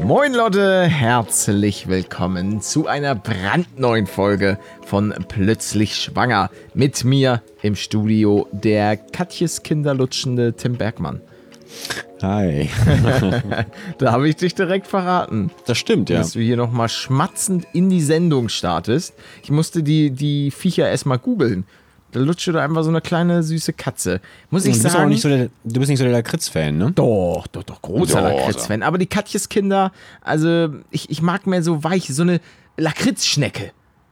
Moin Leute, herzlich willkommen zu einer brandneuen Folge von Plötzlich Schwanger. Mit mir im Studio der Katjes kinderlutschende Tim Bergmann. Hi. Da habe ich dich direkt verraten. Das stimmt, ja. Dass du hier nochmal schmatzend in die Sendung startest. Ich musste die Viecher erstmal googeln. Da lutscht da einfach so eine kleine süße Katze. Muss ich sagen. Du bist nicht so der Lakritz-Fan, ne? Doch, großer Lakritz-Fan. Aber die Katjeskinder, also ich mag mehr so weich, so eine Lakritzschnecke.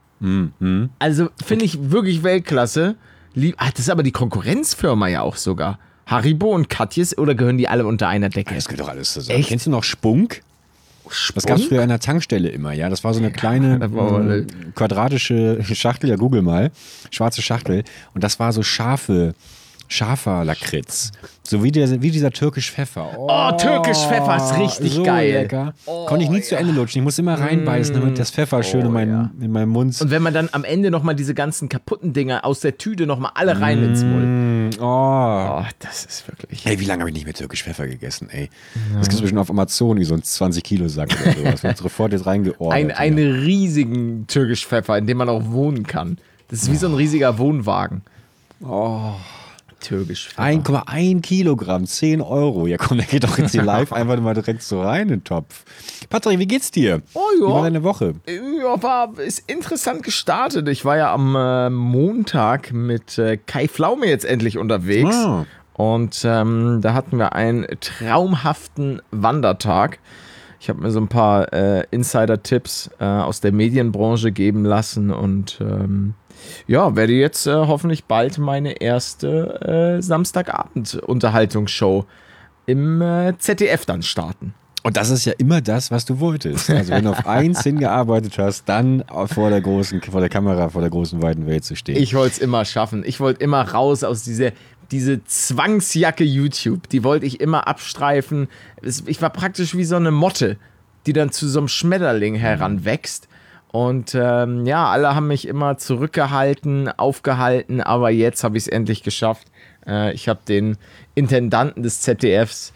Also finde ich wirklich Weltklasse. Das ist aber die Konkurrenzfirma ja auch sogar. Haribo und Katjes, oder gehören die alle unter einer Decke? Das gehört doch alles zusammen. Echt? Kennst du noch Spunk? Das gab es früher an der Tankstelle immer, ja. Das war so eine kleine quadratische Schachtel, ja, google mal. Schwarze Schachtel. Und das war so scharfer Lakritz. So wie dieser türkisch Pfeffer. Oh, türkisch Pfeffer ist richtig so geil. Lecker. Konnte ich nie zu Ende lutschen. Ich muss immer reinbeißen, damit das Pfeffer schön in meinem Mund. Und wenn man dann am Ende nochmal diese ganzen kaputten Dinger aus der Tüte nochmal alle rein ins Mund. Oh, das ist wirklich... Ey, wie lange habe ich nicht mehr türkisch Pfeffer gegessen, ey. Das gibt es bestimmt auf Amazon, wie so ein 20-Kilo-Sack oder sowas. Wird sofort jetzt reingeordnet. Einen riesigen türkisch Pfeffer, in dem man auch wohnen kann. Das ist wie so ein riesiger Wohnwagen. Oh. Türkisch Pfeffer. 1,1 Kilogramm, 10 Euro. Ja komm, der geht doch jetzt hier live einfach mal direkt so rein in den Topf. Patrick, wie geht's dir? Oh ja. Wie war deine Woche? Ja, ist interessant gestartet. Ich war ja am Montag mit Kai Pflaume jetzt endlich unterwegs. Ah. Und da hatten wir einen traumhaften Wandertag. Ich habe mir so ein paar Insider-Tipps aus der Medienbranche geben lassen und werde jetzt hoffentlich bald meine erste Samstagabend-Unterhaltungsshow im ZDF dann starten. Und das ist ja immer das, was du wolltest. Also wenn du auf eins hingearbeitet hast, dann vor der Kamera, vor der großen weiten Welt zu stehen. Ich wollte es immer schaffen. Ich wollte immer raus aus diese Zwangsjacke YouTube. Die wollte ich immer abstreifen. Ich war praktisch wie so eine Motte, die dann zu so einem Schmetterling heranwächst. Und alle haben mich immer zurückgehalten, aufgehalten, aber jetzt habe ich es endlich geschafft. Ich habe den Intendanten des ZDFs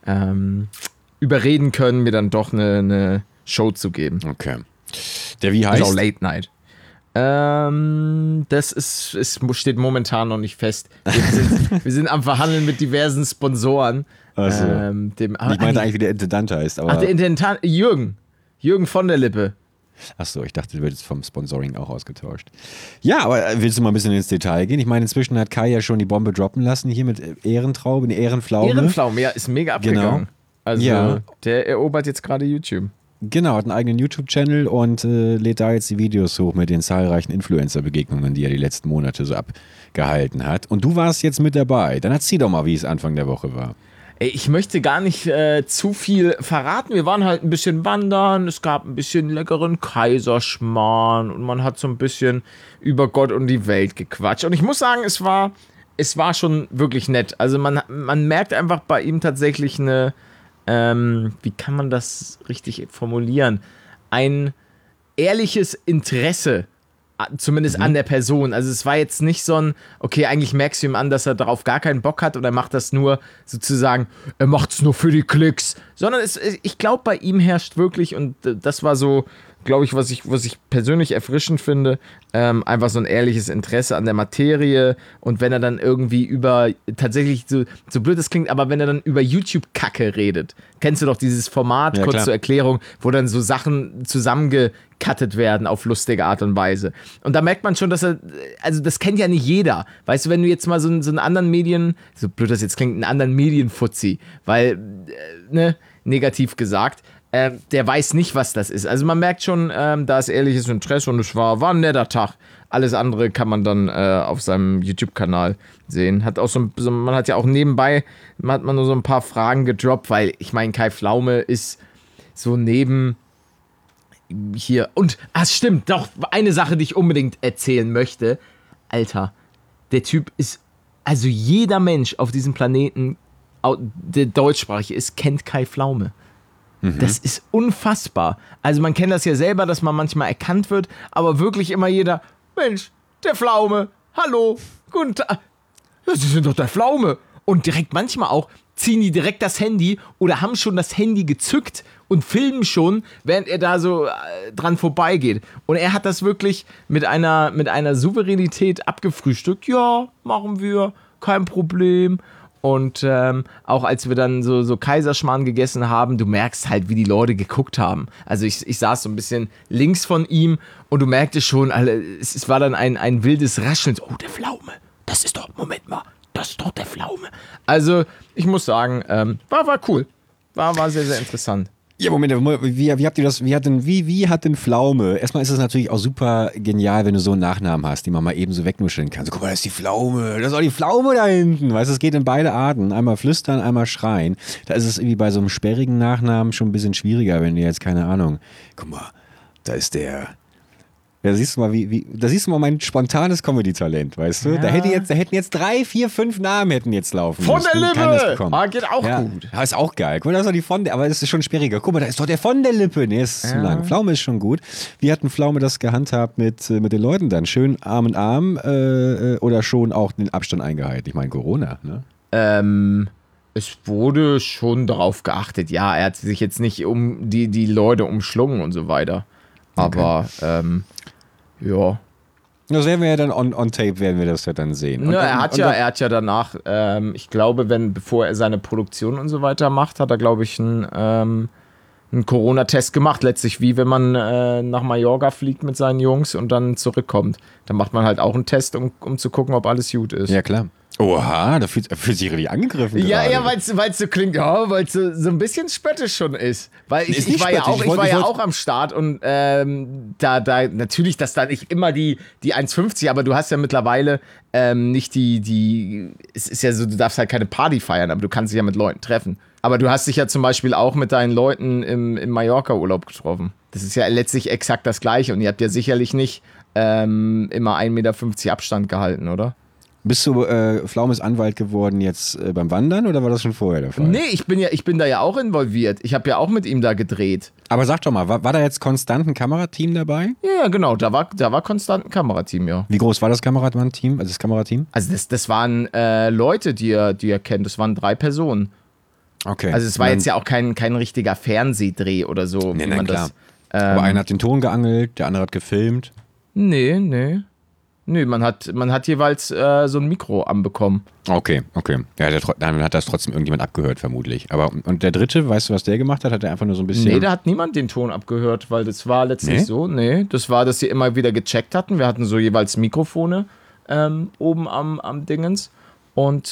überreden können, mir dann doch eine Show zu geben. Okay. Der wie heißt? Also Late Night. Das steht momentan noch nicht fest. Wir sind am Verhandeln mit diversen Sponsoren. Also, ich meinte eigentlich, wie der Intendant heißt. Aber der Intendant, Jürgen von der Lippe. Achso, ich dachte, du wird jetzt vom Sponsoring auch ausgetauscht. Ja, aber willst du mal ein bisschen ins Detail gehen? Ich meine, inzwischen hat Kai ja schon die Bombe droppen lassen, hier mit Ehrentraube, Ehrenpflaume. Ehrenpflaume, ja, ist mega abgegangen. Genau. Also, ja. Der erobert jetzt gerade YouTube. Genau, hat einen eigenen YouTube-Channel und lädt da jetzt die Videos hoch mit den zahlreichen Influencer-Begegnungen, die er die letzten Monate so abgehalten hat. Und du warst jetzt mit dabei. Dann erzähl doch mal, wie es Anfang der Woche war. Ich möchte gar nicht zu viel verraten. Wir waren halt ein bisschen wandern, es gab ein bisschen leckeren Kaiserschmarrn und man hat so ein bisschen über Gott und die Welt gequatscht. Und ich muss sagen, es war schon wirklich nett. Also man merkt einfach bei ihm tatsächlich eine, wie kann man das richtig formulieren? Ein ehrliches Interesse, zumindest an der Person. Also es war jetzt nicht so ein, okay, eigentlich merkst du ihm an, dass er darauf gar keinen Bock hat und er macht das nur sozusagen, er macht es nur für die Klicks, sondern ich glaube, bei ihm herrscht wirklich, und das war so, glaube ich, was ich persönlich erfrischend finde, einfach so ein ehrliches Interesse an der Materie. Und wenn er dann irgendwie tatsächlich so blöd das klingt, aber wenn er dann über YouTube-Kacke redet, kennst du doch dieses Format, ja, kurz zur Erklärung, wo dann so Sachen zusammengecuttet werden auf lustige Art und Weise. Und da merkt man schon, dass also das kennt ja nicht jeder. Weißt du, wenn du jetzt mal so einen anderen so blöd das jetzt klingt, einen anderen Medienfuzzi, weil, negativ gesagt, der weiß nicht, was das ist. Also man merkt schon, da ist ehrliches Interesse und es war ein netter Tag. Alles andere kann man dann auf seinem YouTube-Kanal sehen. Man hat ja auch nebenbei, hat man nur so ein paar Fragen gedroppt, weil ich meine, Kai Pflaume ist so neben hier. Und, stimmt, doch, eine Sache, die ich unbedingt erzählen möchte. Alter, der Typ ist, also jeder Mensch auf diesem Planeten, der deutschsprachig ist, kennt Kai Pflaume. Das ist unfassbar. Also man kennt das ja selber, dass man manchmal erkannt wird, aber wirklich immer jeder, Mensch, der Pflaume, hallo, guten Tag. Ja, Sie sind doch der Pflaume. und direkt manchmal auch ziehen die direkt das Handy oder haben schon das Handy gezückt und filmen schon, während er da so dran vorbeigeht. Und er hat das wirklich mit einer Souveränität abgefrühstückt. Ja, machen wir, kein Problem. Und auch als wir dann so Kaiserschmarrn gegessen haben, du merkst halt, wie die Leute geguckt haben. Also ich saß so ein bisschen links von ihm und du merktest schon, es war dann ein wildes Rascheln. Oh, der Pflaume, das ist doch, Moment mal, das ist doch der Pflaume. Also ich muss sagen, war cool. War sehr, sehr interessant. Ja, Moment, wie habt ihr das, wie hat denn Pflaume? Erstmal ist es natürlich auch super genial, wenn du so einen Nachnamen hast, den man mal eben so wegnuscheln kann. So, guck mal, das ist die Pflaume, das ist auch die Pflaume da hinten. Weißt du, es geht in beide Arten. Einmal flüstern, einmal schreien. Da ist es irgendwie bei so einem sperrigen Nachnamen schon ein bisschen schwieriger, wenn du jetzt, keine Ahnung, guck mal, da ist der... Da siehst du mal mein spontanes Comedy-Talent, weißt du? Ja. Da hätten jetzt 3, 4, 5 Namen hätten jetzt laufen von müssen. Der Lippe! Geht auch gut. Ja, ist auch geil. Guck mal, das ist doch die von der, aber es ist schon sperriger. Guck mal, da ist doch der von der Lippe. Nee, ist zu lang. Pflaume ist schon gut. Wie hat denn Pflaume das gehandhabt mit den Leuten dann? Schön Arm in Arm oder schon auch den Abstand eingehalten? Ich meine, Corona, ne? Es wurde schon darauf geachtet. Ja, er hat sich jetzt nicht um die Leute umschlungen und so weiter. Aber, ja. Das werden wir ja dann on tape, werden wir das ja dann sehen. Er hat ja danach, ich glaube, bevor er seine Produktion und so weiter macht, hat er, glaube ich, einen Corona-Test gemacht. Letztlich wie wenn man nach Mallorca fliegt mit seinen Jungs und dann zurückkommt. Dann macht man halt auch einen Test, um zu gucken, ob alles gut ist. Ja, klar. Oha, da fühlt sich richtig angegriffen. Ja, weil es so klingt, weil es so ein bisschen spöttisch schon ist. Weil ich war ja auch am Start und da natürlich, dass da nicht immer die 1,50, aber du hast ja mittlerweile nicht es ist ja so, du darfst halt keine Party feiern, aber du kannst dich ja mit Leuten treffen. Aber du hast dich ja zum Beispiel auch mit deinen Leuten im Mallorca-Urlaub getroffen. Das ist ja letztlich exakt das Gleiche und ihr habt ja sicherlich nicht immer 1,50 Meter Abstand gehalten, oder? Bist du Pflaumes Anwalt geworden jetzt beim Wandern oder war das schon vorher der Fall? Nee, ich bin da ja auch involviert. Ich habe ja auch mit ihm da gedreht. Aber sag doch mal, war da jetzt konstant ein Kamerateam dabei? Ja, genau, da war konstant ein Kamerateam, ja. Wie groß war das Kamerateam? Also das Kamerateam? Also das waren Leute, die er kennt. Das waren 3 Personen. Okay. Also es war jetzt ja auch kein richtiger Fernsehdreh oder so. Nee, klar. Aber einer hat den Ton geangelt, der andere hat gefilmt. Nee, man hat jeweils so ein Mikro anbekommen. Okay. Ja, dann hat das trotzdem irgendjemand abgehört, vermutlich. Und der Dritte, weißt du, was der gemacht hat? Hat er einfach nur so ein bisschen... Nee, da hat niemand den Ton abgehört, weil das war letztlich so. Nee, das war, dass sie immer wieder gecheckt hatten. Wir hatten so jeweils Mikrofone oben am Dingens. Und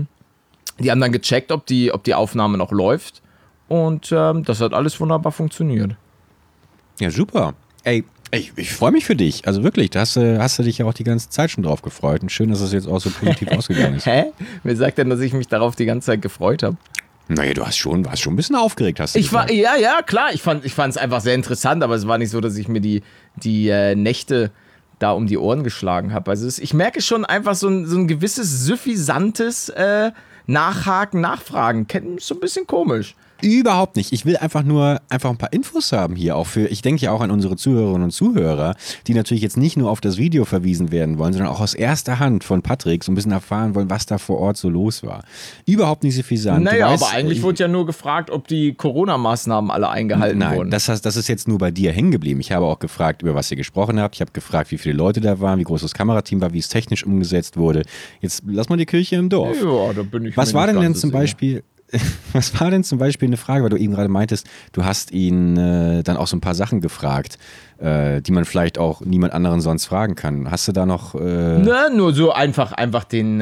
die haben dann gecheckt, ob die Aufnahme noch läuft. Und das hat alles wunderbar funktioniert. Ja, super. Ey, ich freue mich für dich. Also wirklich, da hast du dich ja auch die ganze Zeit schon drauf gefreut. Und schön, dass es jetzt auch so positiv ausgegangen ist. Hä? Wer sagt denn, dass ich mich darauf die ganze Zeit gefreut habe? Naja, warst schon ein bisschen aufgeregt, hast du gesagt. Ja, klar. Ich fand es einfach sehr interessant, aber es war nicht so, dass ich mir die Nächte da um die Ohren geschlagen habe. Also ich merke schon einfach so ein gewisses suffisantes Nachhaken, Nachfragen. So ein bisschen komisch. Überhaupt nicht. Ich will einfach ein paar Infos haben hier auch ich denke ja auch an unsere Zuhörerinnen und Zuhörer, die natürlich jetzt nicht nur auf das Video verwiesen werden wollen, sondern auch aus erster Hand von Patrick so ein bisschen erfahren wollen, was da vor Ort so los war. Überhaupt nicht suffisant. Naja, aber eigentlich wurde ja nur gefragt, ob die Corona-Maßnahmen alle eingehalten wurden. Nein, das ist jetzt nur bei dir hängen geblieben. Ich habe auch gefragt, über was ihr gesprochen habt. Ich habe gefragt, wie viele Leute da waren, wie groß das Kamerateam war, wie es technisch umgesetzt wurde. Jetzt lass mal die Kirche im Dorf. Ja, da bin ich. Was war denn zum Beispiel... Was war denn zum Beispiel eine Frage, weil du eben gerade meintest, du hast ihn dann auch so ein paar Sachen gefragt, die man vielleicht auch niemand anderen sonst fragen kann. Hast du da noch... Nur so einfach den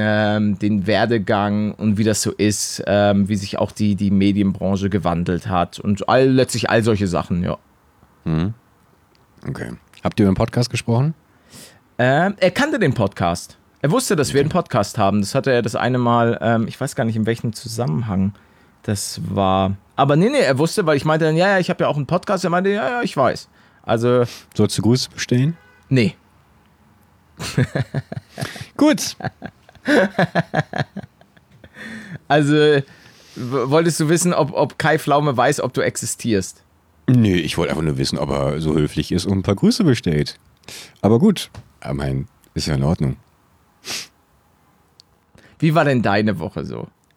Werdegang und wie das so ist, wie sich auch die Medienbranche gewandelt hat und letztlich all solche Sachen, ja. Mhm. Okay. Habt ihr über den Podcast gesprochen? Er kannte den Podcast. Er wusste, dass wir einen Podcast haben. Das hatte er das eine Mal, ich weiß gar nicht, in welchem Zusammenhang das war. Aber nee, er wusste, weil ich meinte dann, ja, ich habe ja auch einen Podcast. Er meinte, ja, ich weiß. Also... Sollst du Grüße bestehen? Nee. Gut. Also, wolltest du wissen, ob Kai Pflaume weiß, ob du existierst? Nee, ich wollte einfach nur wissen, ob er so höflich ist und ein paar Grüße bestellt. Aber gut. Ich meine, ist ja in Ordnung. Wie war denn deine Woche so?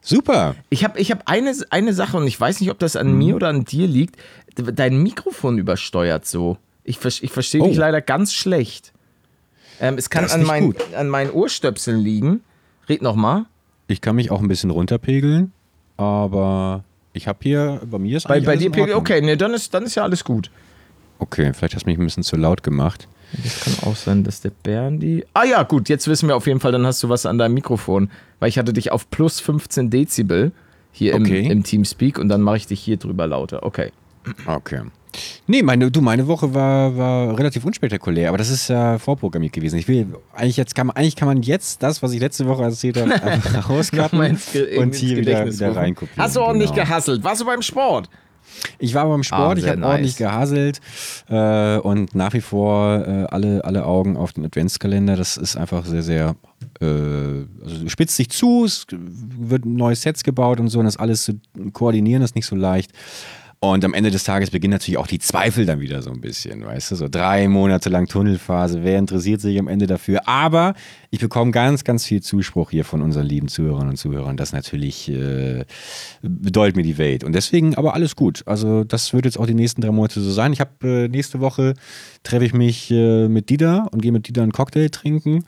Super. Ich hab eine Sache und ich weiß nicht, ob das an mir oder an dir liegt. Dein Mikrofon übersteuert so. Ich verstehe dich leider ganz schlecht. Es kann an meinen Ohrstöpseln liegen. Red nochmal. Ich kann mich auch ein bisschen runterpegeln, aber ich habe hier, bei mir ist eigentlich bei dir pegelt, okay, ne, dann ist ja alles gut. Okay, vielleicht hast du mich ein bisschen zu laut gemacht. Das kann auch sein, dass der Berndi... Ah ja, gut, jetzt wissen wir auf jeden Fall, dann hast du was an deinem Mikrofon. Weil ich hatte dich auf plus 15 Dezibel hier im Teamspeak und dann mache ich dich hier drüber lauter. Okay. Okay. Nee, meine Woche war relativ unspektakulär, aber das ist ja vorprogrammiert gewesen. Eigentlich kann man jetzt das, was ich letzte Woche erzählt habe, einfach rauskappen und hier wieder reinkopieren. Hast du ordentlich gehasselt? Warst du beim Sport? Ich war beim Sport, ich habe ordentlich gehasselt und nach wie vor alle Augen auf den Adventskalender. Das ist einfach sehr, sehr, also spitzt sich zu, es wird neue Sets gebaut und so und das alles zu koordinieren ist nicht so leicht. Und am Ende des Tages beginnen natürlich auch die Zweifel dann wieder so ein bisschen, weißt du, so 3 Monate lang Tunnelphase, wer interessiert sich am Ende dafür? Aber ich bekomme ganz, ganz viel Zuspruch hier von unseren lieben Zuhörerinnen und Zuhörern, das natürlich bedeutet mir die Welt. Und deswegen aber alles gut, also das wird jetzt auch die nächsten 3 Monate so sein. Ich habe nächste Woche treffe ich mich mit Dida und gehe mit Dida einen Cocktail trinken.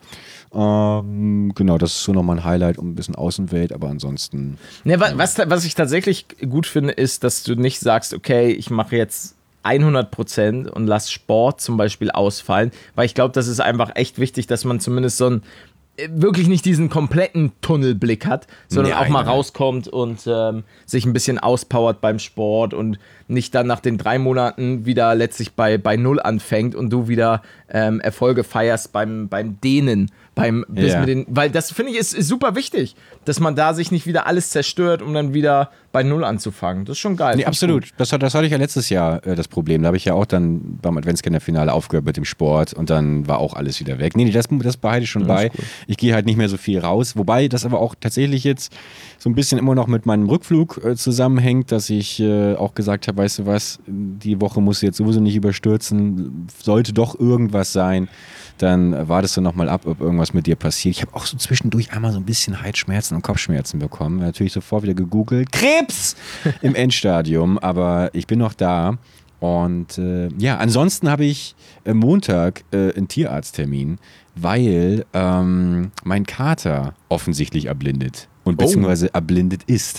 Genau, das ist so nochmal ein Highlight um ein bisschen Außenwelt, aber ansonsten... Ja, was ich tatsächlich gut finde, ist, dass du nicht sagst, okay, ich mache jetzt 100% und lass Sport zum Beispiel ausfallen, weil ich glaube, das ist einfach echt wichtig, dass man zumindest so wirklich nicht diesen kompletten Tunnelblick hat, sondern auch mal rauskommt und sich ein bisschen auspowert beim Sport und nicht dann nach den 3 Monaten wieder letztlich bei 0 anfängt und du wieder Erfolge feierst beim Dehnen, weil das finde ich ist super wichtig, dass man da sich nicht wieder alles zerstört, um dann wieder bei 0 anzufangen. Das ist schon geil. Nee, absolut. Das hatte ich ja letztes Jahr das Problem. Da habe ich ja auch dann beim Adventskalender-Finale aufgehört mit dem Sport und dann war auch alles wieder weg. Nee, das behalte ich schon bei. Cool. Ich gehe halt nicht mehr so viel raus. Wobei das aber auch tatsächlich jetzt so ein bisschen immer noch mit meinem Rückflug zusammenhängt, dass ich auch gesagt habe, weißt du was, die Woche musst du jetzt sowieso nicht überstürzen. Sollte doch irgendwas sein, dann wartest du nochmal ab, ob irgendwas mit dir passiert. Ich habe auch so zwischendurch einmal so ein bisschen Halsschmerzen und Kopfschmerzen bekommen. Natürlich sofort wieder gegoogelt. Krebs im Endstadium, aber ich bin noch da. Und ansonsten habe ich Montag einen Tierarzttermin, weil mein Kater offensichtlich erblindet. Und beziehungsweise erblindet ist.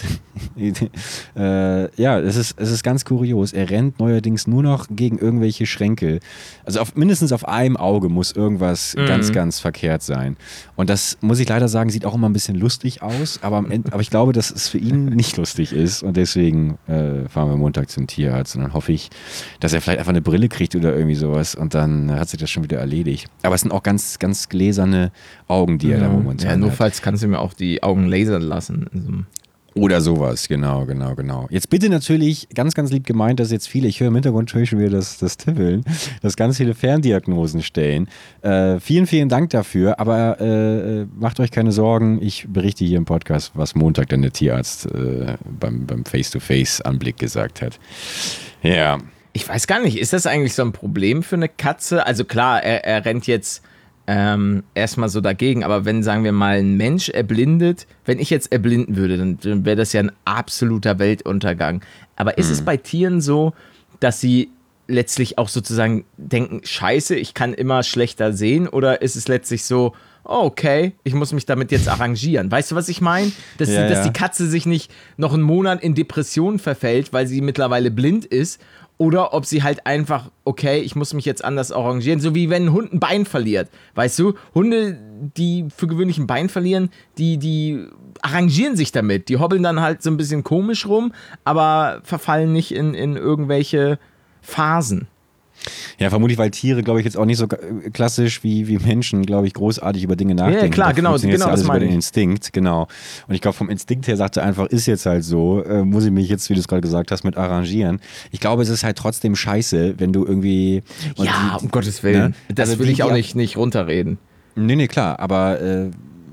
Es ist ganz kurios. Er rennt neuerdings nur noch gegen irgendwelche Schränke. Also mindestens auf einem Auge muss irgendwas ganz, ganz verkehrt sein. Und das, muss ich leider sagen, sieht auch immer ein bisschen lustig aus. Aber ich glaube, dass es für ihn nicht lustig ist. Und deswegen fahren wir Montag zum Tierarzt. Und dann hoffe ich, dass er vielleicht einfach eine Brille kriegt oder irgendwie sowas. Und dann hat sich das schon wieder erledigt. Aber es sind auch ganz, ganz gläserne Augen, die er da momentan hat. Ja, notfalls kannst du mir auch die Augen lasern lassen. Oder sowas, genau. Jetzt bitte natürlich, ganz, ganz lieb gemeint, dass jetzt viele, ich höre im Hintergrund schon wieder das Tippeln, dass ganz viele Ferndiagnosen stellen. Vielen, vielen Dank dafür, aber macht euch keine Sorgen, ich berichte hier im Podcast, was Montag dann der Tierarzt beim Face-to-Face-Anblick gesagt hat. Ja. Ich weiß gar nicht, ist das eigentlich so ein Problem für eine Katze? Also klar, er rennt jetzt erstmal so dagegen, aber wenn, sagen wir mal, ein Mensch erblindet, wenn ich jetzt erblinden würde, dann wäre das ja ein absoluter Weltuntergang. Aber ist es bei Tieren so, dass sie letztlich auch sozusagen denken, scheiße, ich kann immer schlechter sehen, oder ist es letztlich so, oh, okay, ich muss mich damit jetzt arrangieren. Weißt du, was ich meine? Dass die Katze sich nicht noch einen Monat in Depressionen verfällt, weil sie mittlerweile blind ist, oder ob sie halt einfach, okay, ich muss mich jetzt anders arrangieren. So wie wenn ein Hund ein Bein verliert. Weißt du, Hunde, die für gewöhnlich ein Bein verlieren, die arrangieren sich damit. Die hobbeln dann halt so ein bisschen komisch rum, aber verfallen nicht in irgendwelche Phasen. Ja, vermutlich, weil Tiere, glaube ich, jetzt auch nicht so klassisch wie Menschen, glaube ich, großartig über Dinge nachdenken. Ja, klar, genau, das meine über den Instinkt, genau. Und ich glaube, vom Instinkt her sagt er einfach, ist jetzt halt so, muss ich mich jetzt, wie du es gerade gesagt hast, mit arrangieren. Ich glaube, es ist halt trotzdem scheiße, wenn du irgendwie... Ja, um Gottes Willen. Ne? Das will ich auch nicht runterreden. Nee, klar, aber...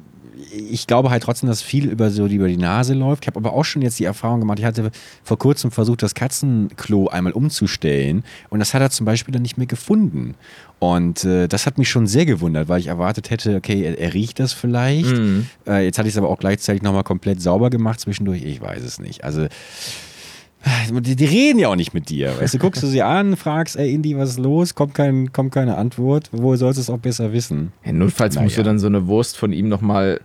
ich glaube halt trotzdem, dass viel über die Nase läuft. Ich habe aber auch schon jetzt die Erfahrung gemacht, ich hatte vor kurzem versucht, das Katzenklo einmal umzustellen und das hat er zum Beispiel dann nicht mehr gefunden. Und das hat mich schon sehr gewundert, weil ich erwartet hätte, okay, er riecht das vielleicht. Jetzt hatte ich es aber auch gleichzeitig nochmal komplett sauber gemacht zwischendurch. Ich weiß es nicht. Also die reden ja auch nicht mit dir. Weißt du, guckst du sie an, fragst, ey Indy, was ist los? Kommt keine Antwort. Woher sollst du es auch besser wissen? Ja, notfalls musst du dann so eine Wurst von ihm nochmal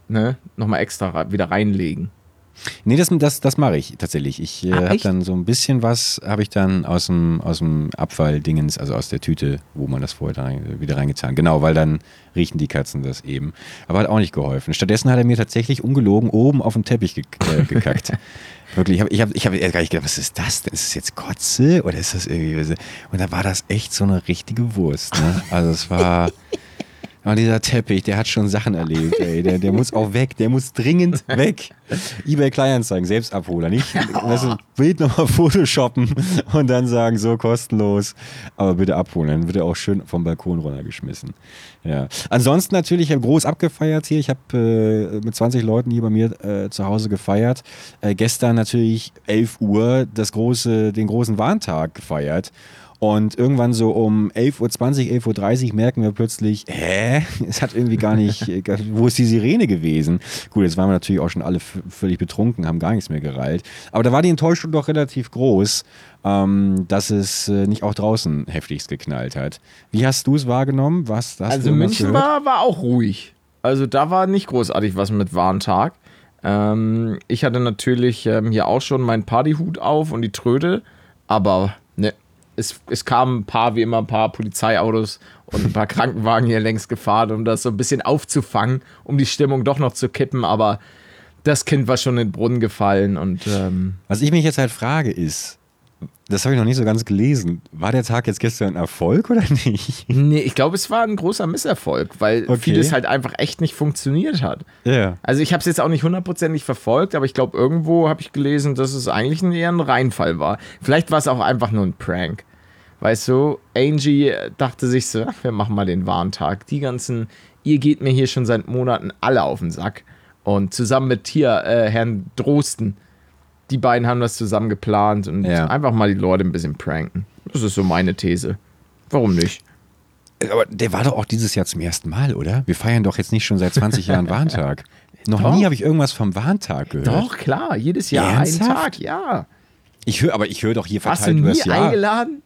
extra wieder reinlegen. Nee, das mache ich tatsächlich. Ich habe dann so ein bisschen was, habe ich dann aus dem Abfalldingens, also aus der Tüte, wo man das vorher wieder reingetan. Genau, weil dann riechen die Katzen das eben. Aber hat auch nicht geholfen. Stattdessen hat er mir tatsächlich ungelogen oben auf den Teppich gekackt. Wirklich, ich hab erst gar nicht gedacht, was ist das denn? Ist das jetzt Kotze oder ist das irgendwie... Und da war das echt so eine richtige Wurst. Ne? Also es war... Und dieser Teppich, der hat schon Sachen erlebt, ey. Der muss auch weg, der muss dringend weg. eBay Kleinanzeigen, Selbstabholer, nicht? Weißt du, Bild nochmal photoshoppen und dann sagen, so kostenlos, aber bitte abholen. Dann wird er auch schön vom Balkon runtergeschmissen. Ja. Ansonsten natürlich, ich habe groß abgefeiert hier. Ich habe mit 20 Leuten hier bei mir zu Hause gefeiert. Gestern natürlich 11 Uhr den großen Warntag gefeiert. Und irgendwann so um 11.20 Uhr, 11.30 Uhr merken wir plötzlich, es hat irgendwie gar nicht, wo ist die Sirene gewesen? Gut, jetzt waren wir natürlich auch schon alle völlig betrunken, haben gar nichts mehr gereilt. Aber da war die Enttäuschung doch relativ groß, dass es nicht auch draußen heftigst geknallt hat. Wie hast du es wahrgenommen? Also München war auch ruhig. Also da war nicht großartig was mit Warntag. Ich hatte natürlich hier auch schon meinen Partyhut auf und die Tröte, aber ne. Es kamen ein paar Polizeiautos und ein paar Krankenwagen hier längs gefahren, um das so ein bisschen aufzufangen, um die Stimmung doch noch zu kippen, aber das Kind war schon in den Brunnen gefallen. Und was ich mich jetzt halt frage ist, das habe ich noch nicht so ganz gelesen, war der Tag jetzt gestern ein Erfolg oder nicht? Nee, ich glaube, es war ein großer Misserfolg, weil vieles halt einfach echt nicht funktioniert hat. Ja. Also ich habe es jetzt auch nicht hundertprozentig verfolgt, aber ich glaube, irgendwo habe ich gelesen, dass es eigentlich eher ein Reinfall war. Vielleicht war es auch einfach nur ein Prank. Weißt du, Angie dachte sich so, wir machen mal den Warntag. Ihr geht mir hier schon seit Monaten alle auf den Sack. Und zusammen mit Herrn Drosten, die beiden haben das zusammen geplant und einfach mal die Leute ein bisschen pranken. Das ist so meine These. Warum nicht? Aber der war doch auch dieses Jahr zum ersten Mal, oder? Wir feiern doch jetzt nicht schon seit 20 Jahren Warntag. Noch nie habe ich irgendwas vom Warntag gehört. Doch, klar, jedes Jahr Ernsthaft? einen Tag, ja. Ich höre doch hier verteilt Hast du nie eingeladen?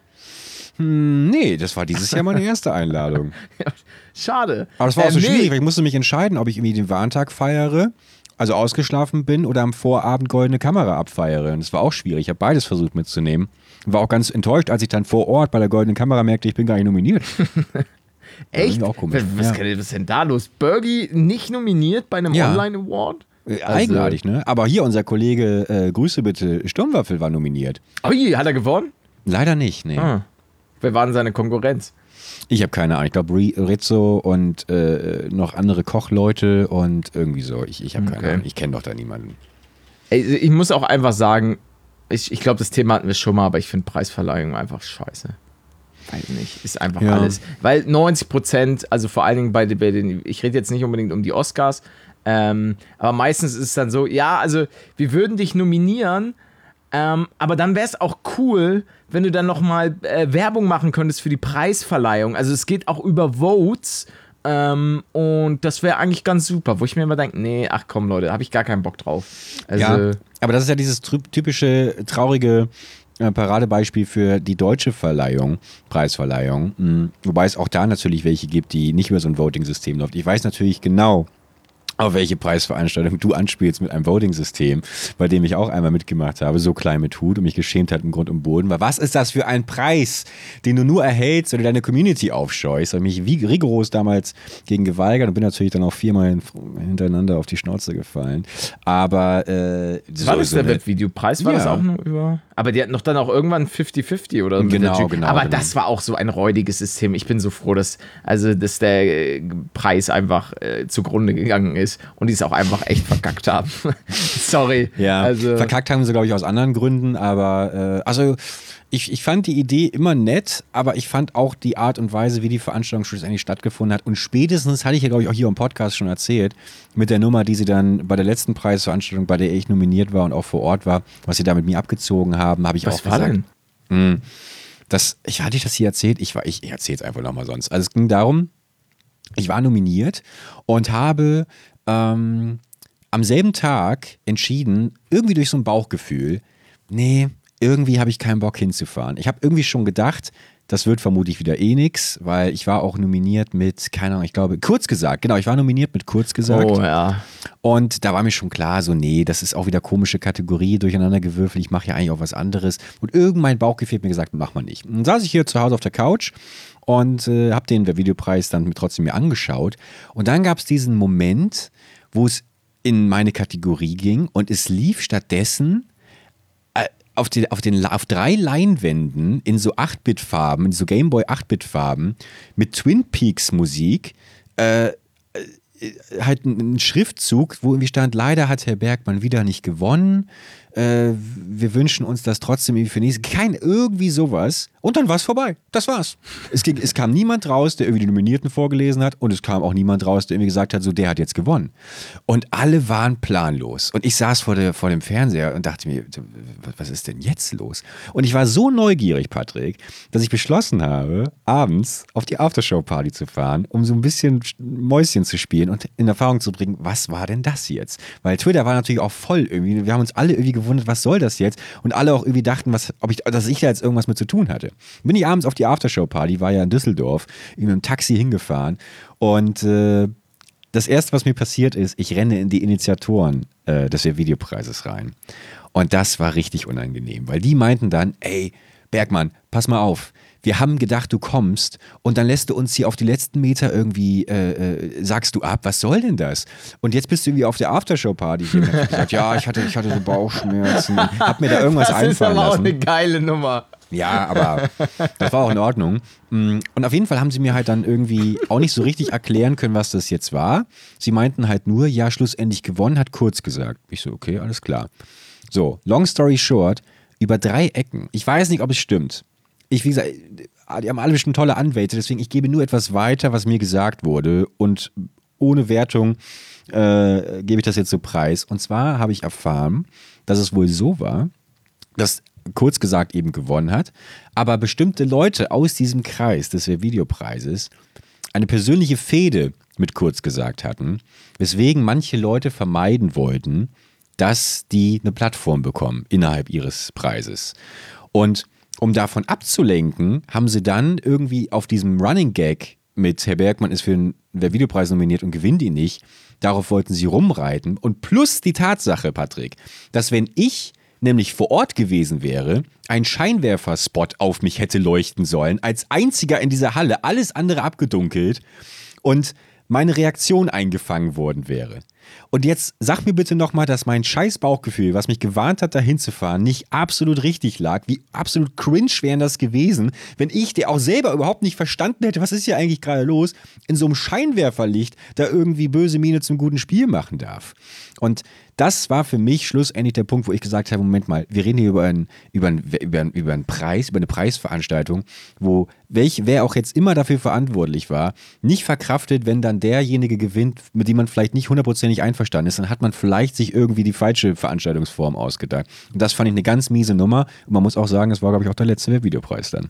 Nee, das war dieses Jahr meine erste Einladung. Ja, schade. Aber das war auch so schwierig, weil ich musste mich entscheiden, ob ich irgendwie den Warntag feiere, also ausgeschlafen bin oder am Vorabend goldene Kamera abfeiere. Und das war auch schwierig. Ich habe beides versucht mitzunehmen. War auch ganz enttäuscht, als ich dann vor Ort bei der goldenen Kamera merkte, ich bin gar nicht nominiert. Echt? Auch komisch. Was ist denn da los? Bergie nicht nominiert bei einem Online-Award? Eigenartig, ne? Aber hier, unser Kollege, Grüße bitte, Sturmwaffel war nominiert. Ui, hat er gewonnen? Leider nicht, ne. Wer war denn seine Konkurrenz? Ich habe keine Ahnung. Ich glaube Rizzo und noch andere Kochleute und irgendwie so. Ich habe keine Ahnung. Ich kenne doch da niemanden. Ey, ich muss auch einfach sagen, ich glaube, das Thema hatten wir schon mal, aber ich finde Preisverleihung einfach scheiße. Weiß nicht, ist einfach alles. Weil 90%, also vor allen Dingen bei den, ich rede jetzt nicht unbedingt um die Oscars, aber meistens ist es dann so, ja, also wir würden dich nominieren, aber dann wäre es auch cool, wenn du dann nochmal Werbung machen könntest für die Preisverleihung. Also es geht auch über Votes und das wäre eigentlich ganz super, wo ich mir immer denke, nee, ach komm Leute, habe ich gar keinen Bock drauf. Also, ja, aber das ist ja dieses typische, traurige Paradebeispiel für die deutsche Preisverleihung. Wobei es auch da natürlich welche gibt, die nicht über so ein Voting-System läuft. Ich weiß natürlich genau, auf welche Preisveranstaltung du anspielst mit einem Voting-System, bei dem ich auch einmal mitgemacht habe, so klein mit Hut und mich geschämt hat im Grund und Boden. Weil was ist das für ein Preis, den du nur erhältst, wenn du deine Community aufscheust? Ich habe mich wie rigoros damals gegen geweigert und bin natürlich dann auch 4-mal hintereinander auf die Schnauze gefallen. Aber war das der Wettvideopreis? War das auch nur über... Aber die hatten doch dann auch irgendwann 50-50 oder so. Genau. Aber das war auch so ein räudiges System. Ich bin so froh, dass der Preis einfach zugrunde gegangen ist. ist und die es auch einfach echt verkackt haben. Sorry. Ja, also verkackt haben sie, glaube ich, aus anderen Gründen, aber ich fand die Idee immer nett, aber ich fand auch die Art und Weise, wie die Veranstaltung schlussendlich stattgefunden hat. Und spätestens, hatte ich ja, glaube ich, auch hier im Podcast schon erzählt, mit der Nummer, die sie dann bei der letzten Preisveranstaltung, bei der ich nominiert war und auch vor Ort war, was sie da mit mir abgezogen haben, habe ich was auch war gesagt. Denn? Hatte ich das hier erzählt? Ich erzähle es einfach nochmal sonst. Also es ging darum, ich war nominiert und habe am selben Tag entschieden, irgendwie durch so ein Bauchgefühl, nee, irgendwie habe ich keinen Bock hinzufahren. Ich habe irgendwie schon gedacht, das wird vermutlich wieder eh nix, weil ich war auch nominiert mit, keine Ahnung, ich glaube, Kurz gesagt. Genau, ich war nominiert mit Kurz gesagt. Oh ja. Und da war mir schon klar, so nee, das ist auch wieder komische Kategorie, durcheinandergewürfelt, ich mache ja eigentlich auch was anderes. Und mein Bauchgefühl hat mir gesagt, mach mal nicht. Und dann saß ich hier zu Hause auf der Couch und habe den Videopreis dann trotzdem mir angeschaut. Und dann gab es diesen Moment, wo es in meine Kategorie ging und es lief stattdessen auf 3 Leinwänden in so 8-Bit-Farben, in so Gameboy 8-Bit-Farben mit Twin Peaks Musik, halt ein Schriftzug, wo irgendwie stand, leider hat Herr Bergmann wieder nicht gewonnen. Wir wünschen uns das trotzdem irgendwie für nächstes. Irgendwie sowas. Und dann war es vorbei. Das war's. Es kam niemand raus, der irgendwie die Nominierten vorgelesen hat und es kam auch niemand raus, der irgendwie gesagt hat, so der hat jetzt gewonnen. Und alle waren planlos. Und ich saß vor dem Fernseher und dachte mir, was ist denn jetzt los? Und ich war so neugierig, Patrick, dass ich beschlossen habe, abends auf die Aftershow-Party zu fahren, um so ein bisschen Mäuschen zu spielen und in Erfahrung zu bringen, was war denn das jetzt? Weil Twitter war natürlich auch voll irgendwie. Wir haben uns alle irgendwie gewundert, was soll das jetzt? Und alle auch irgendwie dachten, dass ich da jetzt irgendwas mit zu tun hatte. Bin ich abends auf die Aftershow-Party, war ja in Düsseldorf, mit einem Taxi hingefahren und das Erste, was mir passiert ist, ich renne in die Initiatoren des Videopreises rein. Und das war richtig unangenehm, weil die meinten dann, ey, Bergmann, pass mal auf, wir haben gedacht, du kommst und dann lässt du uns hier auf die letzten Meter irgendwie, sagst du ab, was soll denn das? Und jetzt bist du irgendwie auf der Aftershow-Party. Ich habe gesagt, ja, ich hatte so Bauchschmerzen, hab mir da irgendwas einfallen lassen. Das ist aber auch eine geile Nummer. Ja, aber das war auch in Ordnung. Und auf jeden Fall haben sie mir halt dann irgendwie auch nicht so richtig erklären können, was das jetzt war. Sie meinten halt nur, ja, schlussendlich gewonnen, hat Kurz gesagt. Ich so, okay, alles klar. So, long story short, über 3 Ecken. Ich weiß nicht, ob es stimmt. Wie gesagt, die haben alle bestimmt tolle Anwälte, deswegen ich gebe nur etwas weiter, was mir gesagt wurde und ohne Wertung gebe ich das jetzt so preis. Und zwar habe ich erfahren, dass es wohl so war, dass Kurz gesagt eben gewonnen hat, aber bestimmte Leute aus diesem Kreis des Videopreises eine persönliche Fehde mit Kurz gesagt hatten, weswegen manche Leute vermeiden wollten, dass die eine Plattform bekommen innerhalb ihres Preises. Und um davon abzulenken, haben sie dann irgendwie auf diesem Running Gag mit Herr Bergmann ist für den Videopreis nominiert und gewinnt ihn nicht, darauf wollten sie rumreiten. Und plus die Tatsache, Patrick, dass wenn ich nämlich vor Ort gewesen wäre, ein Scheinwerferspot auf mich hätte leuchten sollen, als einziger in dieser Halle, alles andere abgedunkelt und meine Reaktion eingefangen worden wäre. Und jetzt sag mir bitte nochmal, dass mein scheiß Bauchgefühl, was mich gewarnt hat, da hinzufahren, nicht absolut richtig lag. Wie absolut cringe wäre das gewesen, wenn ich, der auch selber überhaupt nicht verstanden hätte, was ist hier eigentlich gerade los, in so einem Scheinwerferlicht da irgendwie böse Miene zum guten Spiel machen darf. Und das war für mich schlussendlich der Punkt, wo ich gesagt habe, Moment mal, wir reden hier über einen Preis, über eine Preisveranstaltung, wo wer auch jetzt immer dafür verantwortlich war, nicht verkraftet, wenn dann derjenige gewinnt, mit dem man vielleicht nicht hundertprozentig einverstanden ist, dann hat man vielleicht sich irgendwie die falsche Veranstaltungsform ausgedacht. Und das fand ich eine ganz miese Nummer. Und man muss auch sagen, das war, glaube ich, auch der letzte Webvideopreis dann.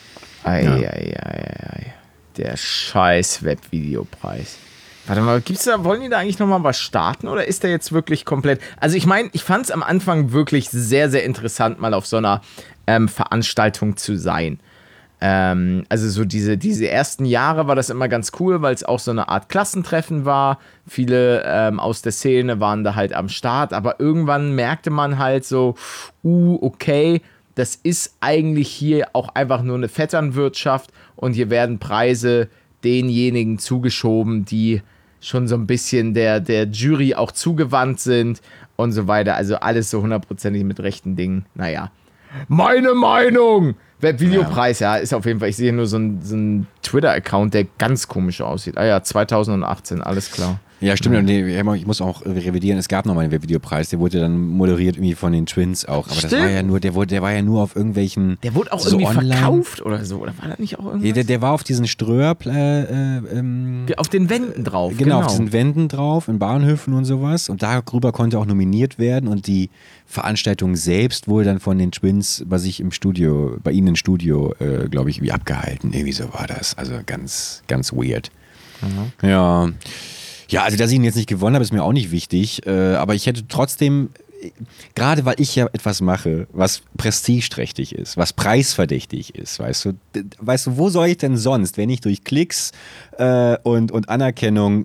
Ei. Der scheiß Webvideopreis. Warte mal, wollen die da eigentlich nochmal was starten oder ist der jetzt wirklich komplett? Also ich meine, ich fand es am Anfang wirklich sehr, sehr interessant, mal auf so einer Veranstaltung zu sein. Also so diese ersten Jahre war das immer ganz cool, weil es auch so eine Art Klassentreffen war. Viele aus der Szene waren da halt am Start, aber irgendwann merkte man halt so, okay, das ist eigentlich hier auch einfach nur eine Vetternwirtschaft und hier werden Preise denjenigen zugeschoben, die schon so ein bisschen der Jury auch zugewandt sind und so weiter. Also alles so hundertprozentig mit rechten Dingen. Naja. Meine Meinung! Webvideopreis, ja, ist auf jeden Fall, ich sehe nur so einen Twitter-Account, der ganz komisch aussieht. Ah ja, 2018, alles klar. Ja, stimmt. Und ich muss auch revidieren, es gab noch mal einen Webvideopreis, der wurde dann moderiert irgendwie von den Twins auch. Aber das war ja nur, der war ja nur auf irgendwelchen. Der wurde auch so irgendwie online verkauft oder so, oder war das nicht auch irgendwas? Ja, der war auf diesen Ströer. Auf den Wänden drauf. Genau, auf diesen Wänden drauf, in Bahnhöfen und sowas. Und darüber konnte auch nominiert werden. Und die Veranstaltung selbst wurde dann von den Twins bei ihnen im Studio, glaube ich, irgendwie abgehalten. Irgendwie so war das. Also ganz, ganz weird. Mhm. Ja. Ja, also dass ich ihn jetzt nicht gewonnen habe, ist mir auch nicht wichtig. Aber ich hätte trotzdem, gerade weil ich ja etwas mache, was prestigeträchtig ist, was preisverdächtig ist, weißt du, wo soll ich denn sonst, wenn nicht durch Klicks und Anerkennung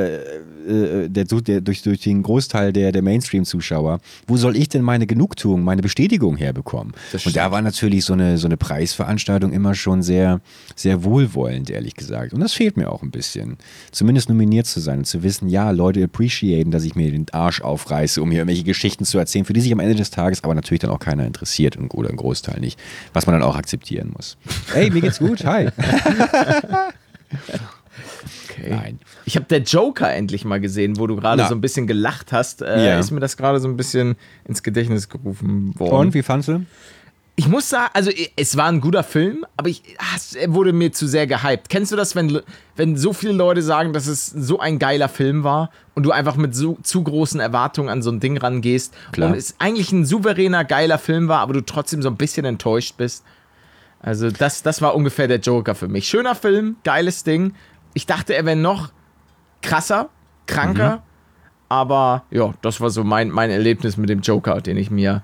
durch den Großteil der Mainstream-Zuschauer, wo soll ich denn meine Genugtuung, meine Bestätigung herbekommen? Und da war natürlich so eine Preisveranstaltung immer schon sehr, sehr wohlwollend, ehrlich gesagt. Und das fehlt mir auch ein bisschen. Zumindest nominiert zu sein und zu wissen, ja, Leute appreciaten, dass ich mir den Arsch aufreiße, um hier irgendwelche Geschichten zu erzählen, für die sich am Ende des Tages aber natürlich dann auch keiner interessiert oder ein Großteil nicht, was man dann auch akzeptieren muss. Hey, mir geht's gut, hi. Okay. Nein. Ich habe der Joker endlich mal gesehen, wo du gerade so ein bisschen gelacht hast. Ist mir das gerade so ein bisschen ins Gedächtnis gerufen worden. Und, wie fandst du? Ich muss sagen, also es war ein guter Film, aber er wurde mir zu sehr gehypt. Kennst du das, wenn so viele Leute sagen, dass es so ein geiler Film war und du einfach mit so zu großen Erwartungen an so ein Ding rangehst und es eigentlich ein souveräner, geiler Film war, aber du trotzdem so ein bisschen enttäuscht bist? Also das war ungefähr der Joker für mich. Schöner Film, geiles Ding. Ich dachte, er wäre noch krasser, kranker, aber ja, das war so mein Erlebnis mit dem Joker, den ich mir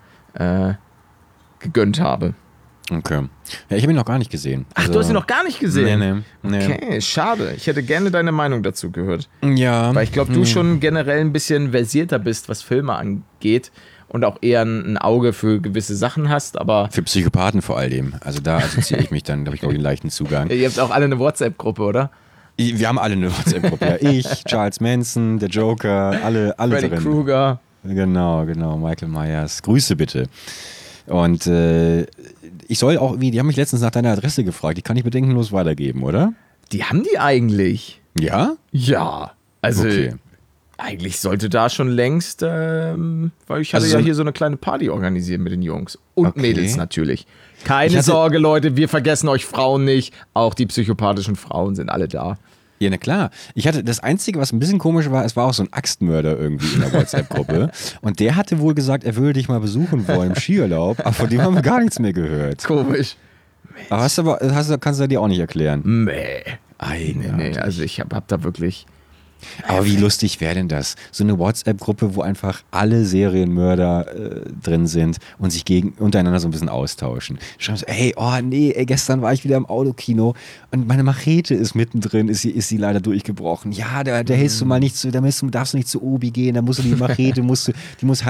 gegönnt habe. Okay. Ja, ich habe ihn noch gar nicht gesehen. Ach, du hast ihn noch gar nicht gesehen? Nee. Okay, schade. Ich hätte gerne deine Meinung dazu gehört. Ja. Weil ich glaube, du schon generell ein bisschen versierter bist, was Filme angeht und auch eher ein Auge für gewisse Sachen hast, aber... Für Psychopathen vor allem. Also da assoziiere ich mich dann, da habe ich glaube ich einen leichten Zugang. Ihr habt auch alle eine WhatsApp-Gruppe, oder? Wir haben alle eine WhatsApp-Gruppe. Ja. Ich, Charles Manson, der Joker, alle Freddy drin. Krueger. Genau. Michael Myers. Grüße bitte. Und ich soll auch die haben mich letztens nach deiner Adresse gefragt. Die kann ich bedenkenlos weitergeben, oder? Die haben die eigentlich. Ja? Ja. Also eigentlich sollte da schon längst, weil ich hatte ja hier so eine kleine Party organisiert mit den Jungs. Und Mädels natürlich. Keine Sorge, Leute, wir vergessen euch Frauen nicht. Auch die psychopathischen Frauen sind alle da. Ja, na klar. Ich hatte das Einzige, was ein bisschen komisch war, es war auch so ein Axtmörder irgendwie in der WhatsApp-Gruppe. Und der hatte wohl gesagt, er würde dich mal besuchen wollen im Skiurlaub, aber von dem haben wir gar nichts mehr gehört. Komisch. Aber kannst du dir auch nicht erklären? Nee, also ich hab da wirklich... Aber wie lustig wäre denn das? So eine WhatsApp-Gruppe, wo einfach alle Serienmörder drin sind und sich untereinander so ein bisschen austauschen. Schreiben so, gestern war ich wieder im Autokino und meine Machete ist mittendrin, ist sie leider durchgebrochen. Ja, da hältst du mal nicht zu, darfst du nicht zu Obi gehen, da musst du die Machete, die muss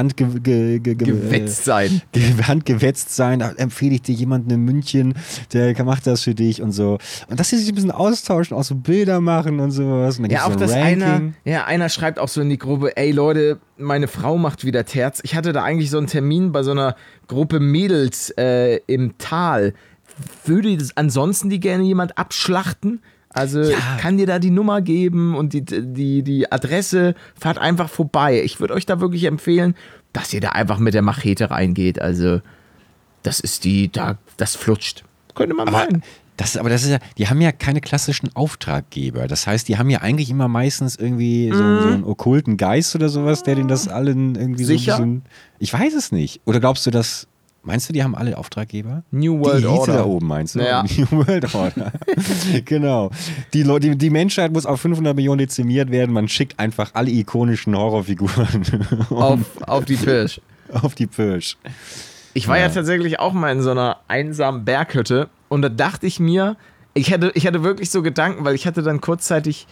gewetzt sein. Handgewetzt sein, da empfehle ich dir jemanden in München, der macht das für dich und so. Und dass sie sich ein bisschen austauschen, auch so Bilder machen und sowas. Und ja, auch das einer schreibt auch so in die Gruppe, ey Leute, meine Frau macht wieder Terz. Ich hatte da eigentlich so einen Termin bei so einer Gruppe Mädels im Tal. Würde ansonsten die gerne jemand abschlachten? Also ich kann dir da die Nummer geben und die Adresse, fahrt einfach vorbei. Ich würde euch da wirklich empfehlen, dass ihr da einfach mit der Machete reingeht. Also das flutscht. Könnte man meinen. Aber das ist ja, die haben ja keine klassischen Auftraggeber. Das heißt, die haben ja eigentlich immer meistens irgendwie so einen okkulten Geist oder sowas, der denen das allen irgendwie Sicher? so ein bisschen. Ich weiß es nicht. Oder glaubst du, meinst du, die haben alle Auftraggeber? New World Order. Da oben, meinst du? Ja. New World Order. Genau. Die Menschheit muss auf 500 Millionen dezimiert werden. Man schickt einfach alle ikonischen Horrorfiguren auf die Pirsch. Auf die Pirsch. Ich war ja tatsächlich auch mal in so einer einsamen Berghütte und da dachte ich mir, ich hatte wirklich so Gedanken, weil ich hatte dann kurzzeitig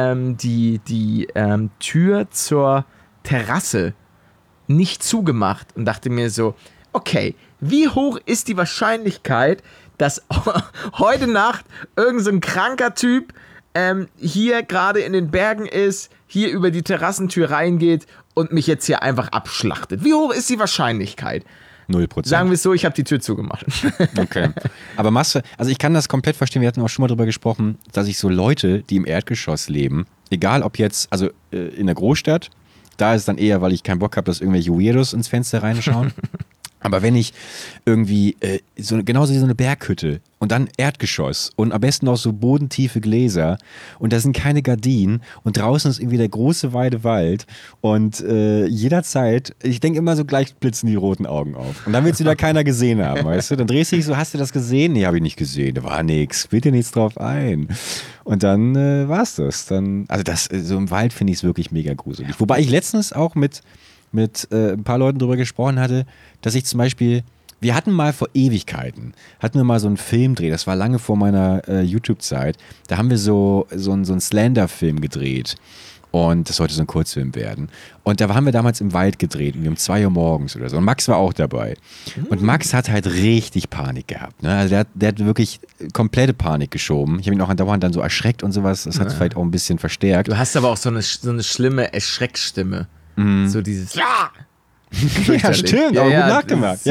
die Tür zur Terrasse nicht zugemacht und dachte mir so, okay, wie hoch ist die Wahrscheinlichkeit, dass heute Nacht irgend so ein kranker Typ hier gerade in den Bergen ist, hier über die Terrassentür reingeht und mich jetzt hier einfach abschlachtet? Wie hoch ist die Wahrscheinlichkeit? 0%. Sagen wir es so, ich habe die Tür zugemacht. Okay. Aber ich kann das komplett verstehen, wir hatten auch schon mal drüber gesprochen, dass ich so Leute, die im Erdgeschoss leben, Egal ob jetzt, also in der Großstadt, da ist es dann eher, weil ich keinen Bock habe, dass irgendwelche Weirdos ins Fenster reinschauen. Aber wenn ich irgendwie, genauso wie so eine Berghütte und dann Erdgeschoss und am besten noch so bodentiefe Gläser und da sind keine Gardinen und draußen ist irgendwie der große weite Wald und jederzeit, ich denke immer so, gleich blitzen die roten Augen auf. Und dann wird es wieder keiner gesehen haben, weißt du? Dann drehst du dich so, hast du das gesehen? Nee, habe ich nicht gesehen, da war nichts, bitte nichts drauf ein. Und dann war's das. Also so im Wald finde ich es wirklich mega gruselig. Wobei ich letztens auch mit ein paar Leuten drüber gesprochen hatte, dass ich zum Beispiel, wir hatten mal vor Ewigkeiten, hatten wir mal so einen Filmdreh, das war lange vor meiner YouTube-Zeit, da haben wir so einen Slender-Film gedreht und das sollte so ein Kurzfilm werden. Und da haben wir damals im Wald gedreht, um 2 Uhr morgens oder so und Max war auch dabei. Und Max hat halt richtig Panik gehabt. Ne? Also der hat wirklich komplette Panik geschoben. Ich habe ihn auch andauernd dann so erschreckt und sowas, das hat es vielleicht auch ein bisschen verstärkt. Du hast aber auch so eine schlimme Erschreckstimme. So dieses ja, stimmt, aber gut nachgemacht.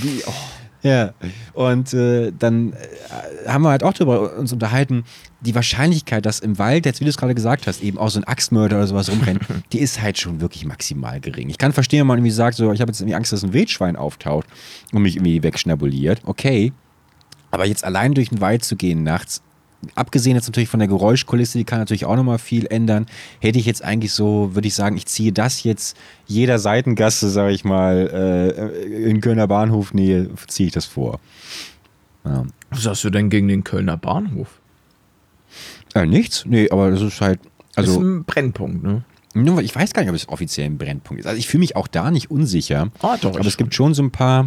Ja, und dann haben wir halt auch darüber uns unterhalten, die Wahrscheinlichkeit, dass im Wald, jetzt wie du es gerade gesagt hast, eben auch so ein Axtmörder oder sowas rumrennt, die ist halt schon wirklich maximal gering. Ich kann verstehen, wenn man irgendwie sagt, so, ich habe jetzt irgendwie Angst, dass ein Wildschwein auftaucht und mich irgendwie wegschnabuliert. Okay, aber jetzt allein durch den Wald zu gehen nachts, abgesehen jetzt natürlich von der Geräuschkulisse, die kann natürlich auch nochmal viel ändern, hätte ich jetzt eigentlich so, würde ich sagen, ich ziehe das jetzt jeder Seitengasse, sage ich mal, in Kölner Bahnhofnähe, ziehe ich das vor. Ja. Was hast du denn gegen den Kölner Bahnhof? Nichts, nee, aber das ist halt, also... Das ist ein Brennpunkt, ne? Ich weiß gar nicht, ob es offiziell ein Brennpunkt ist. Also ich fühle mich auch da nicht unsicher, doch, aber es gibt schon so ein paar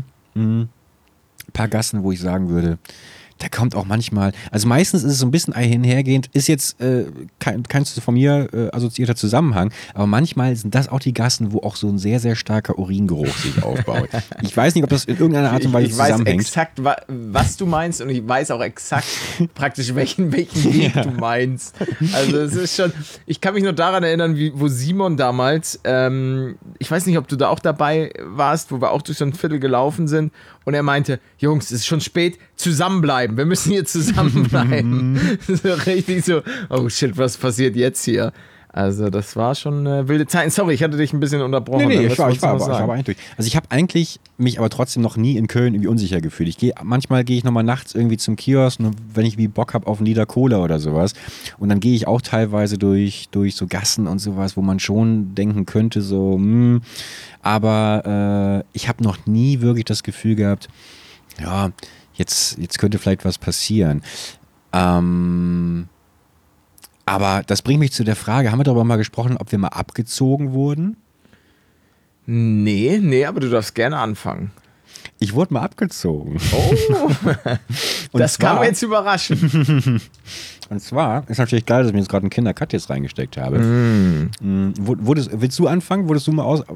Gassen, wo ich sagen würde, da kommt auch manchmal, also meistens ist es so ein bisschen einhergehend, ist jetzt kein von mir assoziierter Zusammenhang, aber manchmal sind das auch die Gassen, wo auch so ein sehr, sehr starker Uringeruch sich aufbaut. Ich weiß nicht, ob das in irgendeiner Art und Weise zusammenhängt. Ich weiß exakt, was du meinst und ich weiß auch exakt praktisch, welchen Weg du meinst. Also es ist schon, ich kann mich noch daran erinnern, wo Simon damals, ich weiß nicht, ob du da auch dabei warst, wo wir auch durch so ein Viertel gelaufen sind und er meinte, Jungs, es ist schon spät, zusammenbleiben. Wir müssen hier zusammenbleiben. So richtig so, oh shit, was passiert jetzt hier? Also das war schon wilde Zeit. Sorry, ich hatte dich ein bisschen unterbrochen. Nee, ich war eigentlich durch. Also ich habe eigentlich mich aber trotzdem noch nie in Köln irgendwie unsicher gefühlt. Manchmal gehe ich nochmal nachts irgendwie zum Kiosk, wenn ich irgendwie Bock habe auf einen Liter Cola oder sowas. Und dann gehe ich auch teilweise durch so Gassen und sowas, wo man schon denken könnte, so, aber ich habe noch nie wirklich das Gefühl gehabt, ja, jetzt könnte vielleicht was passieren. Aber das bringt mich zu der Frage, haben wir darüber mal gesprochen, ob wir mal abgezogen wurden? Nee, aber du darfst gerne anfangen. Ich wurde mal abgezogen. Oh, das kann man jetzt überraschen. Und zwar, ist natürlich geil, dass ich mir jetzt gerade einen Kindercut jetzt reingesteckt habe. Willst du anfangen? Wurdest du mal aus...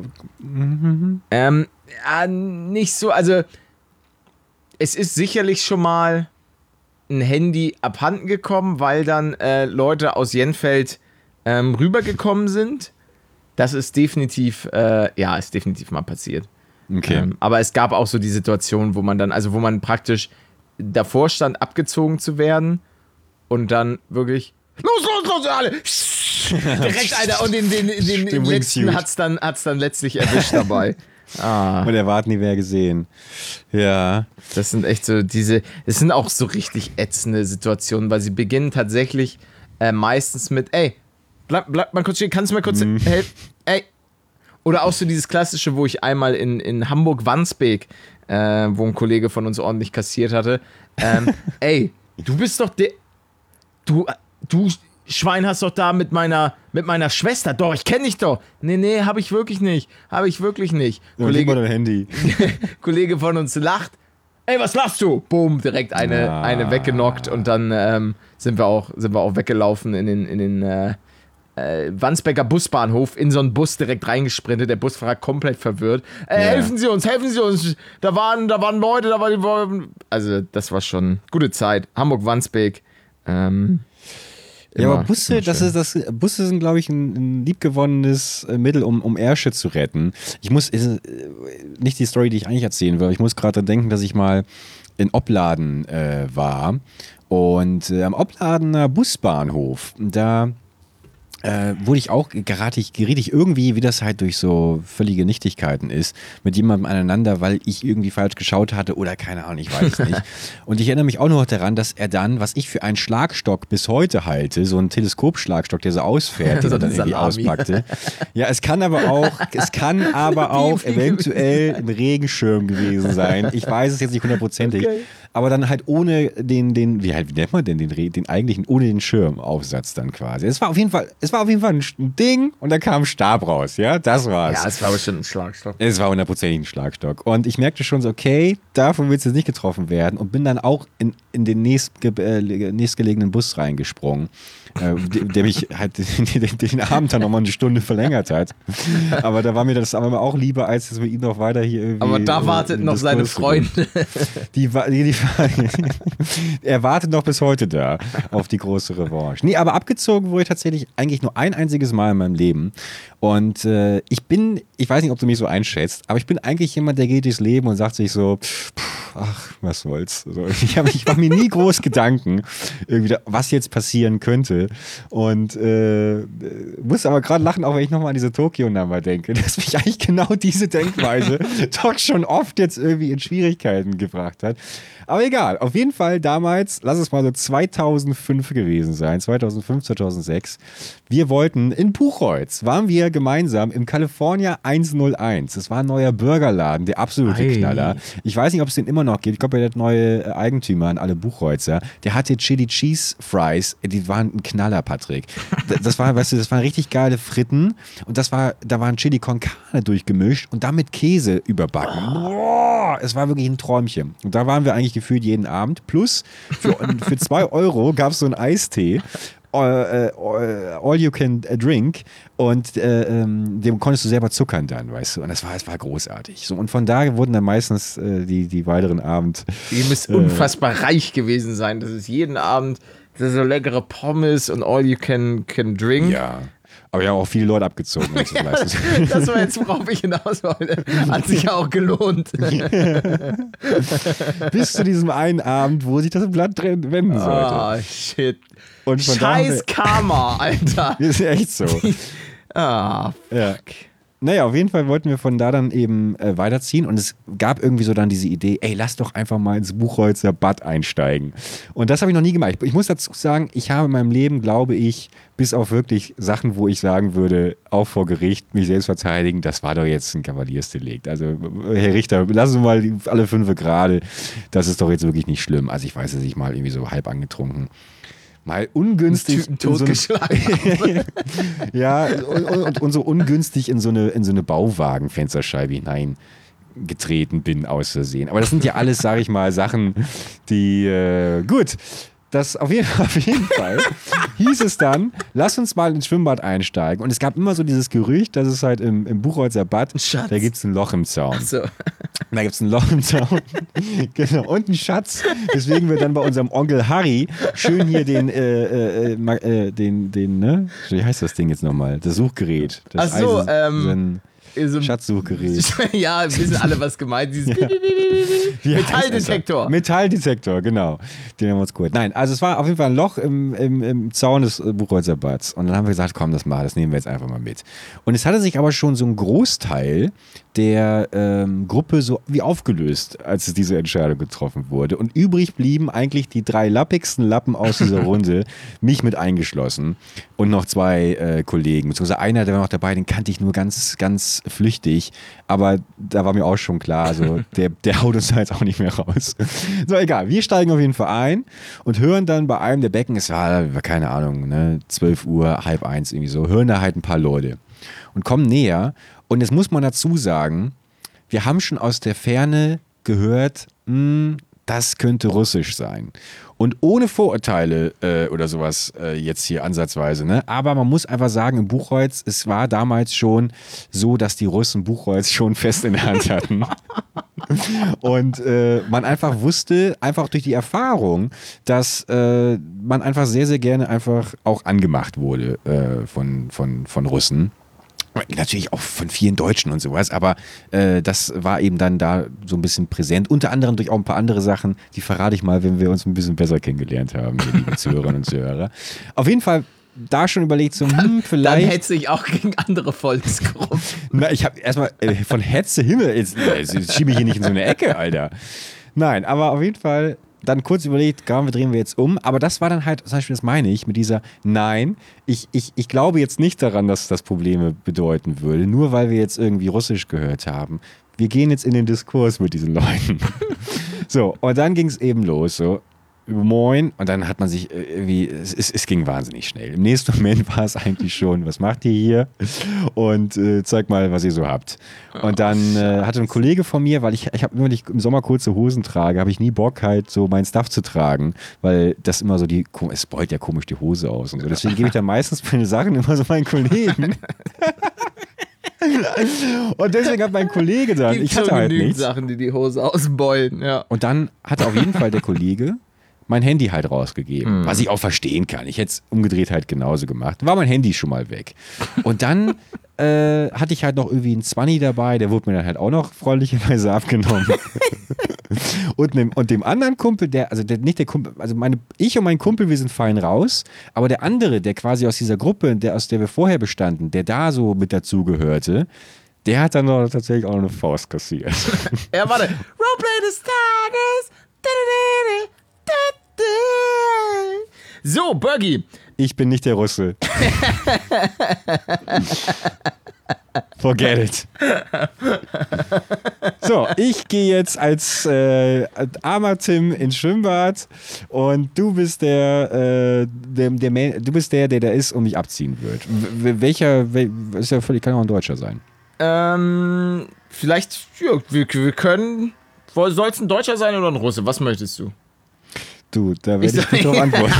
nicht so, also es ist sicherlich schon mal ein Handy abhanden gekommen, weil dann Leute aus Jenfeld rübergekommen sind. Das ist definitiv, ist definitiv mal passiert. Okay. Aber es gab auch so die Situation, wo man praktisch davor stand, abgezogen zu werden und dann wirklich los, alle! Direkt einer und den letzten hat's dann letztlich erwischt dabei. Und er hat nie wer gesehen. Ja. Das sind echt so es sind auch so richtig ätzende Situationen, weil sie beginnen tatsächlich meistens mit, ey, bleib mal kurz stehen, kannst du mal kurz helfen? Ey. Oder auch so dieses klassische, wo ich einmal in Hamburg-Wandsbek, wo ein Kollege von uns ordentlich kassiert hatte, ey, du bist doch du Schwein hast doch da mit meiner Schwester. Doch, ich kenne dich doch. Nee, hab ich wirklich nicht. Kollege, dein Handy. Kollege von uns lacht. Ey, was lachst du? Boom, direkt eine weggenockt und dann sind wir auch weggelaufen in den Wandsbeker Busbahnhof, in so einen Bus direkt reingesprintet. Der Busfahrer komplett verwirrt. Helfen Sie uns. Da waren Leute, also das war schon gute Zeit. Hamburg-Wandsbek. Ja, aber Busse sind, glaube ich, ein liebgewonnenes Mittel, um Ärsche zu retten. Nicht die Story, die ich eigentlich erzählen will, ich muss gerade denken, dass ich mal in Opladen war und am Opladener Busbahnhof, da geriet ich irgendwie, wie das halt durch so völlige Nichtigkeiten ist, mit jemandem aneinander, weil ich irgendwie falsch geschaut hatte oder keine Ahnung, ich weiß nicht. Und ich erinnere mich auch noch daran, dass er dann, was ich für einen Schlagstock bis heute halte, so einen Teleskopschlagstock, der so ausfährt, den er dann irgendwie auspackte. Ja, es kann aber auch eventuell ein Regenschirm gewesen sein. Ich weiß es jetzt nicht hundertprozentig. Okay. Aber dann halt ohne wie nennt man denn den eigentlichen, ohne den Schirmaufsatz dann quasi. Es war auf jeden Fall ein Ding und da kam Stab raus, ja, das war's. Ja, es war bestimmt ein Schlagstock. Es war hundertprozentig ein Schlagstock. Und ich merkte schon so, okay, davon wird es jetzt nicht getroffen werden und bin dann auch in den nächstgelegenen Bus reingesprungen. Der mich halt den Abend dann nochmal eine Stunde verlängert hat. Aber da war mir das aber auch lieber, als dass wir ihn noch weiter hier irgendwie. Aber da wartet noch seine Freunde. Er wartet noch bis heute da auf die große Revanche. Nee, aber abgezogen wurde ich tatsächlich eigentlich nur ein einziges Mal in meinem Leben. Und ich weiß nicht, ob du mich so einschätzt, aber ich bin eigentlich jemand, der geht durchs Leben und sagt sich so, ach, was soll's. Also, ich mache mir nie groß Gedanken, irgendwie, was jetzt passieren könnte. Und muss aber gerade lachen, auch wenn ich nochmal an diese Tokio-Nummer denke, dass mich eigentlich genau diese Denkweise doch schon oft jetzt irgendwie in Schwierigkeiten gebracht hat. Aber egal, auf jeden Fall damals, lass es mal so 2005 gewesen sein, 2005, 2006. Wir wollten in Buchholz, waren wir gemeinsam im California 101. Das war ein neuer Burgerladen, der absolute Knaller. Ich weiß nicht, ob es den immer noch gibt. Ich glaube, der hat neue Eigentümer an alle Buchholzer. Der hatte Chili Cheese Fries, die waren ein Knaller, Patrick. Das waren richtig geile Fritten und da waren Chili con Carne durchgemischt und damit Käse überbacken. Boah, es war wirklich ein Träumchen. Und da waren wir eigentlich gefühlt jeden Abend. Plus für 2 € gab es so einen Eistee. All you can drink und dem konntest du selber zuckern dann, weißt du, und es war großartig. So, und von da wurden dann meistens die weiteren Abend. Ihr müsst unfassbar reich gewesen sein, das ist jeden Abend so leckere Pommes und all you can drink. Ja. Aber ja auch viele Leute abgezogen. Das war jetzt, worauf ich hinaus wollte. Hat sich ja auch gelohnt. Bis zu diesem einen Abend, wo sich das Blatt wenden sollte. Ah, shit. Und Scheiß Karma, Alter. Ist echt so. Fuck. Ja. Naja, auf jeden Fall wollten wir von da dann eben weiterziehen und es gab irgendwie so dann diese Idee, ey, lass doch einfach mal ins Buchholzer Bad einsteigen. Und das habe ich noch nie gemacht. Ich muss dazu sagen, ich habe in meinem Leben, glaube ich, bis auf wirklich Sachen, wo ich sagen würde, auch vor Gericht mich selbst verteidigen, das war doch jetzt ein Kavaliersdelikt. Also, Herr Richter, lassen Sie mal alle 5 gerade. Das ist doch jetzt wirklich nicht schlimm. Also ich weiß, dass ich mal irgendwie so halb angetrunken mal ungünstig totgeschlagen. Ja, und so ungünstig in so eine Bauwagenfensterscheibe hineingetreten bin aus Versehen. Aber das sind ja alles, sage ich mal, Sachen, die gut. Das auf jeden Fall hieß es dann, lass uns mal ins Schwimmbad einsteigen. Und es gab immer so dieses Gerücht, dass es halt im Buchholzer Bad, da gibt es ein Loch im Zaun. Ach so. Da gibt es ein Loch im Zaun. Genau. Und einen Schatz. Deswegen wir dann bei unserem Onkel Harry schön hier den wie heißt das Ding jetzt nochmal? Das Suchgerät. Das Ach so, so Schatzsuchgerät. Ja, wissen alle, was gemeint ist. Metalldetektor. Metalldetektor, genau. Den haben wir uns geholt. Nein, also es war auf jeden Fall ein Loch im Zaun des Buchholzer Bads. Und dann haben wir gesagt, komm, das nehmen wir jetzt einfach mal mit. Und es hatte sich aber schon so ein Großteil der Gruppe so wie aufgelöst, als diese Entscheidung getroffen wurde. Und übrig blieben eigentlich die 3 lappigsten Lappen aus dieser Runde, mich mit eingeschlossen. Und noch 2 Kollegen. Beziehungsweise einer, der war noch dabei, den kannte ich nur ganz, ganz flüchtig. Aber da war mir auch schon klar, so, der haut uns da jetzt auch nicht mehr raus. So, egal. Wir steigen auf jeden Fall ein und hören dann bei einem der Becken, es war, keine Ahnung, ne, 12 Uhr, 12:30 irgendwie so, hören da halt ein paar Leute und kommen näher. Und jetzt muss man dazu sagen, wir haben schon aus der Ferne gehört, das könnte russisch sein. Und ohne Vorurteile oder sowas jetzt hier ansatzweise, ne? Aber man muss einfach sagen, im Buchholz, es war damals schon so, dass die Russen Buchholz schon fest in der Hand hatten. Und man einfach wusste, einfach durch die Erfahrung, dass man einfach sehr, sehr gerne einfach auch angemacht wurde von Russen. Natürlich auch von vielen Deutschen und sowas, aber das war eben dann da so ein bisschen präsent. Unter anderem durch auch ein paar andere Sachen, die verrate ich mal, wenn wir uns ein bisschen besser kennengelernt haben, liebe Zuhörerinnen und Zuhörer. Auf jeden Fall da schon überlegt, so, vielleicht. Dann hetze ich auch gegen andere Volksgruppen. Na, ich habe erstmal von Hetze Himmel, jetzt schiebe ich hier nicht in so eine Ecke, Alter. Nein, aber auf jeden Fall dann kurz überlegt, drehen wir jetzt um. Aber das war dann halt, zum Beispiel, das meine ich, mit dieser, nein, ich glaube jetzt nicht daran, dass das Probleme bedeuten würde, nur weil wir jetzt irgendwie Russisch gehört haben. Wir gehen jetzt in den Diskurs mit diesen Leuten. So, und dann ging es eben los, so. Moin, und dann hat man sich irgendwie, es ging wahnsinnig schnell. Im nächsten Moment war es eigentlich schon, was macht ihr hier? Und zeigt mal, was ihr so habt. Und dann hatte ein Kollege von mir, weil ich habe immer, wenn ich im Sommer kurze Hosen trage, habe ich nie Bock halt so mein Stuff zu tragen, weil das immer so es beult ja komisch die Hose aus und so. Deswegen gebe ich dann meistens meine Sachen immer so meinen Kollegen. Und deswegen hat mein Kollege dann, ich hatte halt nichts. Sachen, die Hose ausbeulen, ja. Und dann hatte auf jeden Fall der Kollege mein Handy halt rausgegeben, was ich auch verstehen kann. Ich hätte es umgedreht halt genauso gemacht. War mein Handy schon mal weg. Und dann hatte ich halt noch irgendwie einen 20 dabei, der wurde mir dann halt auch noch freundlicherweise abgenommen. und dem anderen Kumpel, ich und mein Kumpel, wir sind fein raus, aber der andere, der quasi aus dieser Gruppe, aus der wir vorher bestanden, der da so mit dazugehörte, der hat dann noch tatsächlich auch noch eine Faust kassiert. Ja, warte. Roleplay des Tages. So, Bergi. Ich bin nicht der Russe. Forget it. So, ich gehe jetzt als armer Tim ins Schwimmbad und du bist der da ist und mich abziehen wird. Ist ja völlig, kann auch ein Deutscher sein. Vielleicht, ja, wir können. Soll es ein Deutscher sein oder ein Russe? Was möchtest du? Du, da werde ich nicht drauf antworten.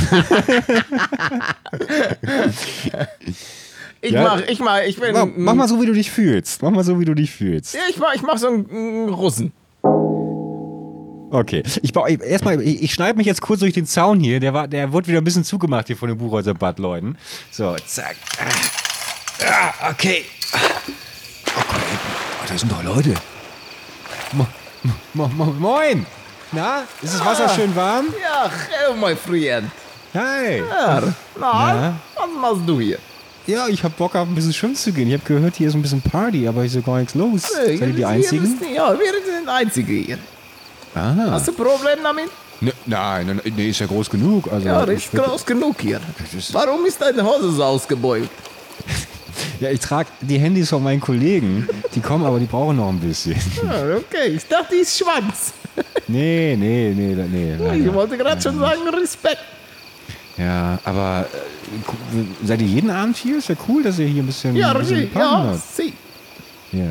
Mach mal so, wie du dich fühlst. Ja, ich mach so einen Russen. Okay. Ich schneide mich jetzt kurz durch den Zaun hier. Der wurde wieder ein bisschen zugemacht hier von den Buchhäuser Bad-Leuten. So, zack. Okay. Oh Gott, da sind doch Leute. Moin. Na, ist das Wasser schön warm? Ja, hello, my friend. Hi. Ja, was machst du hier? Ja, ich hab Bock auf ein bisschen schwimmen zu gehen. Ich habe gehört, hier ist ein bisschen Party, aber ist ja gar nichts los. Seid ihr die Einzigen? Ja, wir sind die Einzigen hier. Aha. Hast du ein Problem damit? Nein, ist ja groß genug. Also, ja, das ist groß genug hier. Warum ist deine Hose so ausgebeult? Ja, ich trage die Handys von meinen Kollegen. Die kommen, aber die brauchen noch ein bisschen. Ja, okay, ich dachte, die ist Schwanz. Nee. Ich wollte gerade schon sagen, Respekt. Ja, aber seid ihr jeden Abend hier? Ist ja cool, dass ihr hier ein bisschen richtig. Ja, sie. Ja,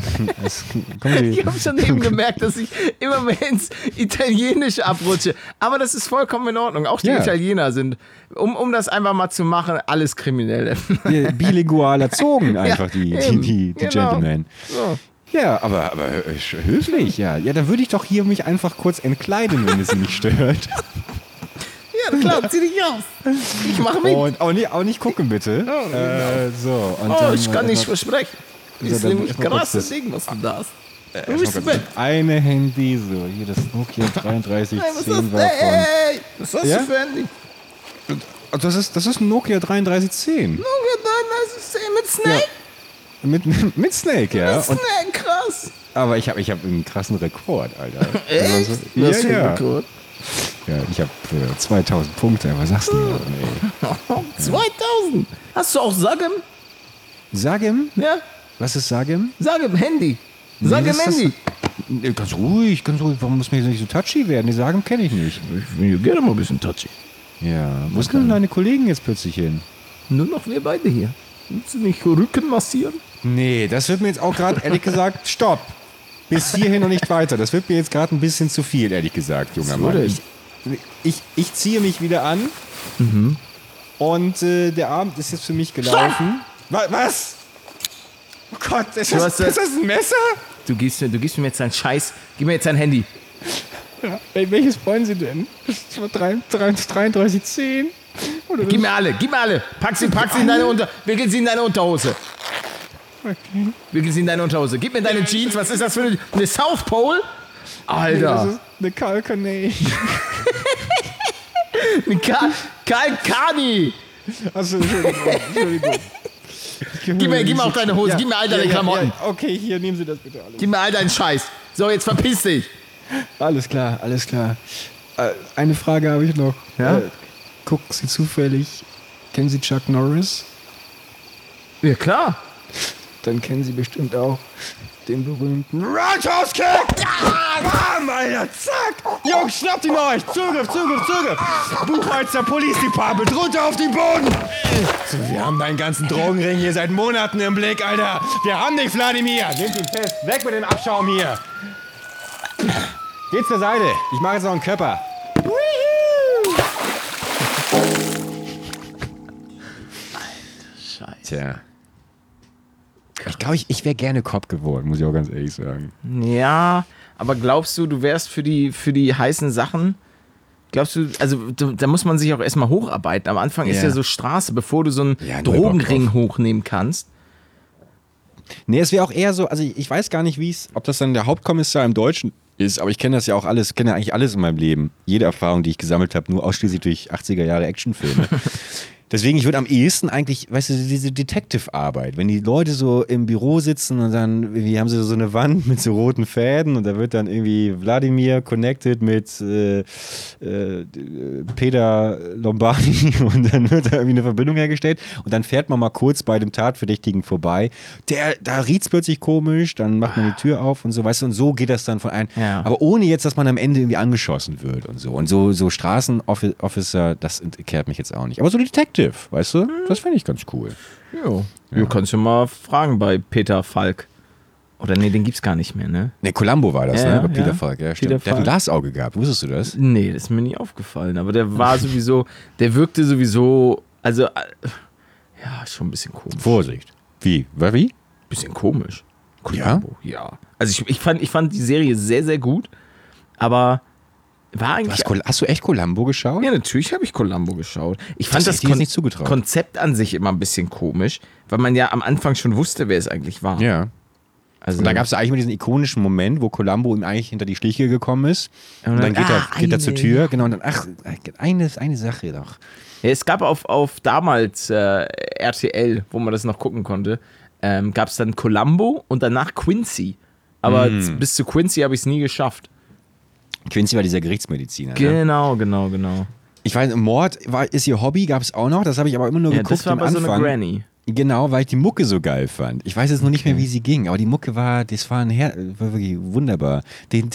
ich habe schon eben gemerkt, dass ich immer mehr ins Italienische abrutsche. Aber das ist vollkommen in Ordnung. Auch die Italiener sind, um das einfach mal zu machen, alles Kriminelle. Bilingual erzogen einfach, die genau. Gentlemen. So. Ja, aber höflich, ja. Ja, dann würde ich doch hier mich einfach kurz entkleiden, wenn es nicht stört. Ja, klar, zieh dich aus. Ich mache mit. Und auch nicht gucken, bitte. So, und ich kann nicht versprechen. Das ist nämlich krasses Ding, was du da hast. Eine Handy, so, hier das Nokia 3310 war von... Was hast du für Handy? Das ist ein Nokia 3310. Nokia 3310 mit Snake? Ja. Mit Snake, ja. Mit Snake, krass. Aber ich hab einen krassen Rekord, Alter. Echt? Was für ein Rekord? Ja, ich habe 2000 Punkte, was sagst du denn? 2000? Hast du auch Sagem? Sagem? Ja. Was ist Sagem? Sagem, Handy. Sagem, Handy. Ganz ruhig. Warum muss mir nicht so touchy werden? Die Sagem kenne ich nicht. Ich bin gerne mal ein bisschen touchy. Ja, wo sind denn deine Kollegen jetzt plötzlich hin? Nur noch wir beide hier. Willst du nicht Rücken massieren? Nee, das wird mir jetzt auch gerade, ehrlich gesagt, stopp. Bis hierhin und nicht weiter. Das wird mir jetzt gerade ein bisschen zu viel, ehrlich gesagt, junger Mann. Ich ziehe mich wieder an. Mhm. Und der Abend ist jetzt für mich gelaufen. Was? Oh Gott, ist das ein Messer? Du gibst mir jetzt deinen Scheiß. Gib mir jetzt dein Handy. Ja, welches wollen Sie denn? Das ist 3310. Gib mir alle. Pack sie in deine wickel sie in deine Unterhose. Okay. Wickel sie in deine Unterhose. Gib mir deine Jeans. Was ist das für eine South Pole? Alter. Das ist eine Kalkanei. Kalkani. Achso, Entschuldigung. Gib mir auch deine Hose, gib mir all deine Klamotten. Ja. Okay, hier, nehmen Sie das bitte alles. Gib mir all deinen Scheiß. So, jetzt verpiss dich. Alles klar. Eine Frage habe ich noch. Ja? Gucken Sie zufällig, kennen Sie Chuck Norris? Ja, klar. Dann kennen Sie bestimmt auch den berühmten Roundhouse-Kick! Bam, Alter, zack! Jungs, schnappt ihn euch! Zugriff! Buchholzer Police Department, runter auf den Boden! Wir haben deinen ganzen Drogenring hier seit Monaten im Blick, Alter! Wir haben dich, Wladimir! Nehmt ihn fest! Weg mit dem Abschaum hier! Geht zur Seite! Ich mache jetzt noch einen Körper! Scheiße. Tja. Ich glaube, ich wäre gerne Cop geworden, muss ich auch ganz ehrlich sagen. Ja, aber glaubst du, du wärst für die heißen Sachen? Glaubst du, also da muss man sich auch erstmal hocharbeiten. Am Anfang ist ja so Straße, bevor du so einen Drogenring hochnehmen kannst. Nee, es wäre auch eher so, also ich weiß gar nicht, ob das dann der Hauptkommissar im Deutschen ist, aber ich kenne das ja auch alles, kenne ja eigentlich alles in meinem Leben. Jede Erfahrung, die ich gesammelt habe, nur ausschließlich durch 80er Jahre Actionfilme. Deswegen, ich würde am ehesten eigentlich, weißt du, diese Detective-Arbeit, wenn die Leute so im Büro sitzen und dann irgendwie haben sie so eine Wand mit so roten Fäden und da wird dann irgendwie Wladimir connected mit Peter Lombardi und dann wird da irgendwie eine Verbindung hergestellt und dann fährt man mal kurz bei dem Tatverdächtigen vorbei. Da riecht's plötzlich komisch, dann macht man die Tür auf und so, weißt du, und so geht das dann von einem. Ja. Aber ohne jetzt, dass man am Ende irgendwie angeschossen wird und so. Und so Straßenofficer, das kehrt mich jetzt auch nicht. Aber so die Detective, weißt du? Das fände ich ganz cool. Jo. Du kannst ja mal fragen bei Peter Falk. Oder nee, den gibt's gar nicht mehr, ne? Ne, Columbo war das, ne? Bei Peter Falk, ja, stimmt. Der hat ein Glasauge gehabt, wusstest du das? Nee, das ist mir nie aufgefallen. Aber der war sowieso, der wirkte sowieso, also, ja, schon ein bisschen komisch. Vorsicht. Wie? Wie? Bisschen komisch. Columbo, ja. Also ich fand die Serie sehr, sehr gut, aber war eigentlich... Hast du echt Columbo geschaut? Ja, natürlich habe ich Columbo geschaut. Ich fand das nicht zugetraut. Konzept an sich immer ein bisschen komisch, weil man ja am Anfang schon wusste, wer es eigentlich war. Ja. Also, und da gab es eigentlich mal diesen ikonischen Moment, wo Columbo ihm eigentlich hinter die Schliche gekommen ist. Und dann geht er zur Tür. Genau, und dann, eine Sache doch. Ja, es gab auf damals RTL, wo man das noch gucken konnte, gab es dann Columbo und danach Quincy. Aber bis zu Quincy habe ich es nie geschafft. Quincy war dieser Gerichtsmediziner. Genau. Ich weiß, Mord ist ihr Hobby, gab es auch noch. Das habe ich aber immer nur geguckt. Das war aber so eine Granny. Genau, weil ich die Mucke so geil fand. Ich weiß jetzt noch nicht mehr, wie sie ging, aber die Mucke war wirklich wunderbar. Ich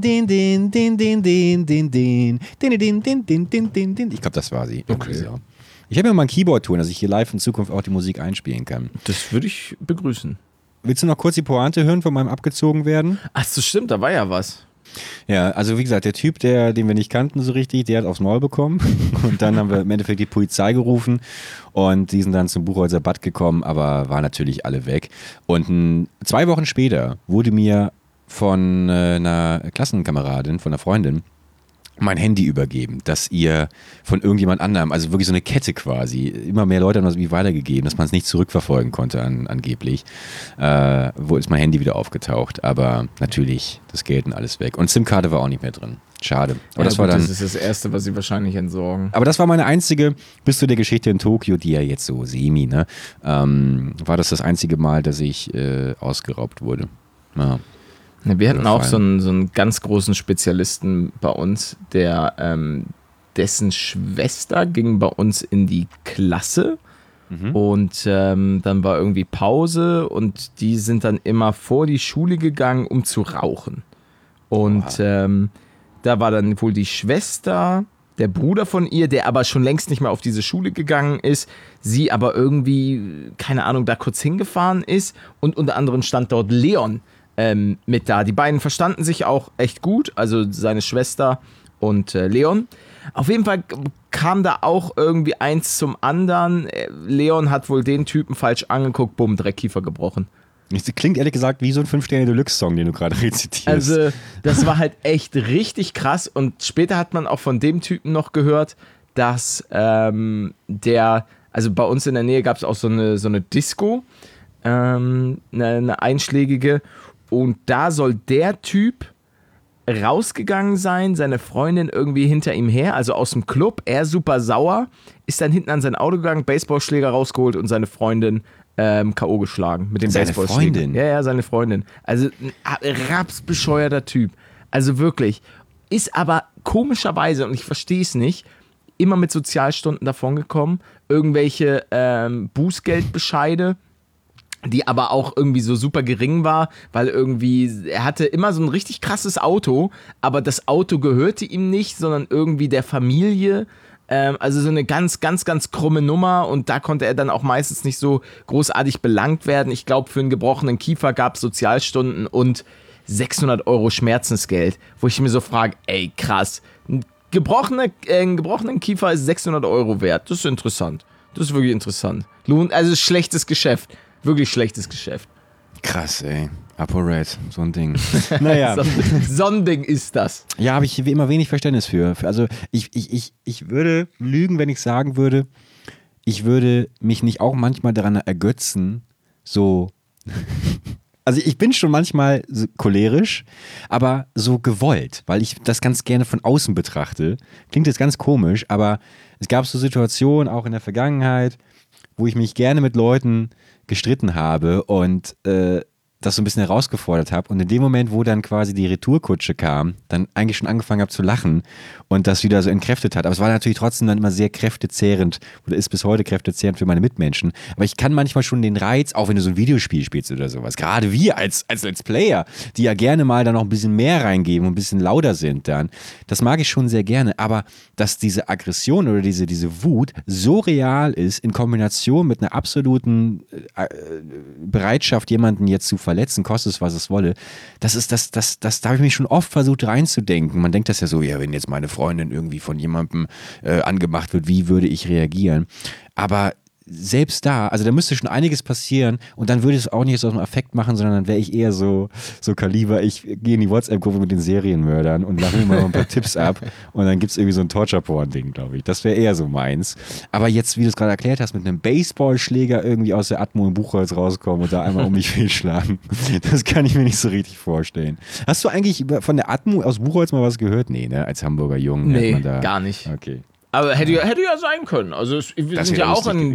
glaube, das war sie. Okay. So. Ich habe mir mal ein Keyboard tun, dass ich hier live in Zukunft auch die Musik einspielen kann. Das würde ich begrüßen. Willst du noch kurz die Pointe hören von meinem abgezogen werden? Ach so, stimmt, da war ja was. Ja, also wie gesagt, der Typ, den wir nicht kannten so richtig, der hat aufs Maul bekommen und dann haben wir im Endeffekt die Polizei gerufen und die sind dann zum Buchholzer Bad gekommen, aber waren natürlich alle weg. Und 2 Wochen später wurde mir von einer Klassenkameradin, von einer Freundin, mein Handy übergeben, das ihr von irgendjemand anderem, also wirklich so eine Kette quasi, immer mehr Leute haben das irgendwie weitergegeben, dass man es nicht zurückverfolgen konnte angeblich. Wo ist mein Handy wieder aufgetaucht, aber natürlich das Geld und alles weg. Und SIM-Karte war auch nicht mehr drin. Schade. Aber das war dann. Das ist das Erste, was sie wahrscheinlich entsorgen. Aber das war meine einzige, bis zu der Geschichte in Tokio, die ja jetzt so semi, ne, war das einzige Mal, dass ich ausgeraubt wurde. Ja. Wir hatten auch so einen ganz großen Spezialisten bei uns, dessen Schwester ging bei uns in die Klasse und dann war irgendwie Pause und die sind dann immer vor die Schule gegangen, um zu rauchen. Und da war dann wohl die Schwester, der Bruder von ihr, der aber schon längst nicht mehr auf diese Schule gegangen ist, sie aber irgendwie, keine Ahnung, da kurz hingefahren ist und unter anderem stand dort Leon mit da. Die beiden verstanden sich auch echt gut, also seine Schwester und Leon. Auf jeden Fall kam da auch irgendwie eins zum anderen. Leon hat wohl den Typen falsch angeguckt, bumm, Dreckkiefer gebrochen. Das klingt ehrlich gesagt wie so ein 5-Sterne-Deluxe-Song, den du gerade rezitierst. Also das war halt echt richtig krass und später hat man auch von dem Typen noch gehört, dass also bei uns in der Nähe gab es auch so eine Disco, eine einschlägige. Und da soll der Typ rausgegangen sein, seine Freundin irgendwie hinter ihm her, also aus dem Club, er super sauer, ist dann hinten an sein Auto gegangen, Baseballschläger rausgeholt und seine Freundin K.O. geschlagen mit dem Baseballschläger. Seine Freundin? Ja, seine Freundin. Also ein rapsbescheuerter Typ. Also wirklich. Ist aber komischerweise, und ich verstehe es nicht, immer mit Sozialstunden davongekommen, irgendwelche Bußgeldbescheide, die aber auch irgendwie so super gering war, weil irgendwie, er hatte immer so ein richtig krasses Auto, aber das Auto gehörte ihm nicht, sondern irgendwie der Familie. Also so eine ganz, ganz, ganz krumme Nummer und da konnte er dann auch meistens nicht so großartig belangt werden. Ich glaube, für einen gebrochenen Kiefer gab es Sozialstunden und 600 € Schmerzensgeld, wo ich mir so frage, ey krass, einen gebrochenen Kiefer ist 600 € wert. Das ist interessant. Das ist wirklich interessant. Also schlechtes Geschäft. Wirklich schlechtes Geschäft. Krass, ey. ApoRed, so ein Ding. Naja. So ein Ding ist das. Ja, habe ich immer wenig Verständnis für. Also ich würde lügen, wenn ich sagen würde, ich würde mich nicht auch manchmal daran ergötzen, so... Also ich bin schon manchmal so cholerisch, aber so gewollt, weil ich das ganz gerne von außen betrachte. Klingt jetzt ganz komisch, aber es gab so Situationen, auch in der Vergangenheit, wo ich mich gerne mit Leuten gestritten habe und das so ein bisschen herausgefordert habe. Und in dem Moment, wo dann quasi die Retourkutsche kam, dann eigentlich schon angefangen habe zu lachen und das wieder so entkräftet hat. Aber es war natürlich trotzdem dann immer sehr kräftezehrend oder ist bis heute kräftezehrend für meine Mitmenschen. Aber ich kann manchmal schon den Reiz, auch wenn du so ein Videospiel spielst oder sowas, gerade wir als Let's Player, die ja gerne mal da noch ein bisschen mehr reingeben und ein bisschen lauter sind dann, das mag ich schon sehr gerne. Aber dass diese Aggression oder diese Wut so real ist in Kombination mit einer absoluten Bereitschaft, jemanden jetzt zu verletzen, kostet es, was es wolle. Da habe ich mich schon oft versucht reinzudenken. Man denkt das ja so, ja, wenn jetzt meine Freundin irgendwie von jemandem angemacht wird, wie würde ich reagieren? Aber selbst da, also da müsste schon einiges passieren und dann würde es auch nicht aus dem Affekt machen, sondern dann wäre ich eher so Kaliber, ich gehe in die WhatsApp-Gruppe mit den Serienmördern und lache mir mal ein paar Tipps ab und dann gibt es irgendwie so ein Torture-Porn-Ding, glaube ich. Das wäre eher so meins. Aber jetzt, wie du es gerade erklärt hast, mit einem Baseballschläger irgendwie aus der Atmo im Buchholz rauskommen und da einmal um mich fehlschlagen, das kann ich mir nicht so richtig vorstellen. Hast du eigentlich von der Atmo aus Buchholz mal was gehört? Nee, ne? Als Hamburger Jungen. Nee, man da... gar nicht. Okay. Aber hätte ja sein können. Also wir sind ja auch in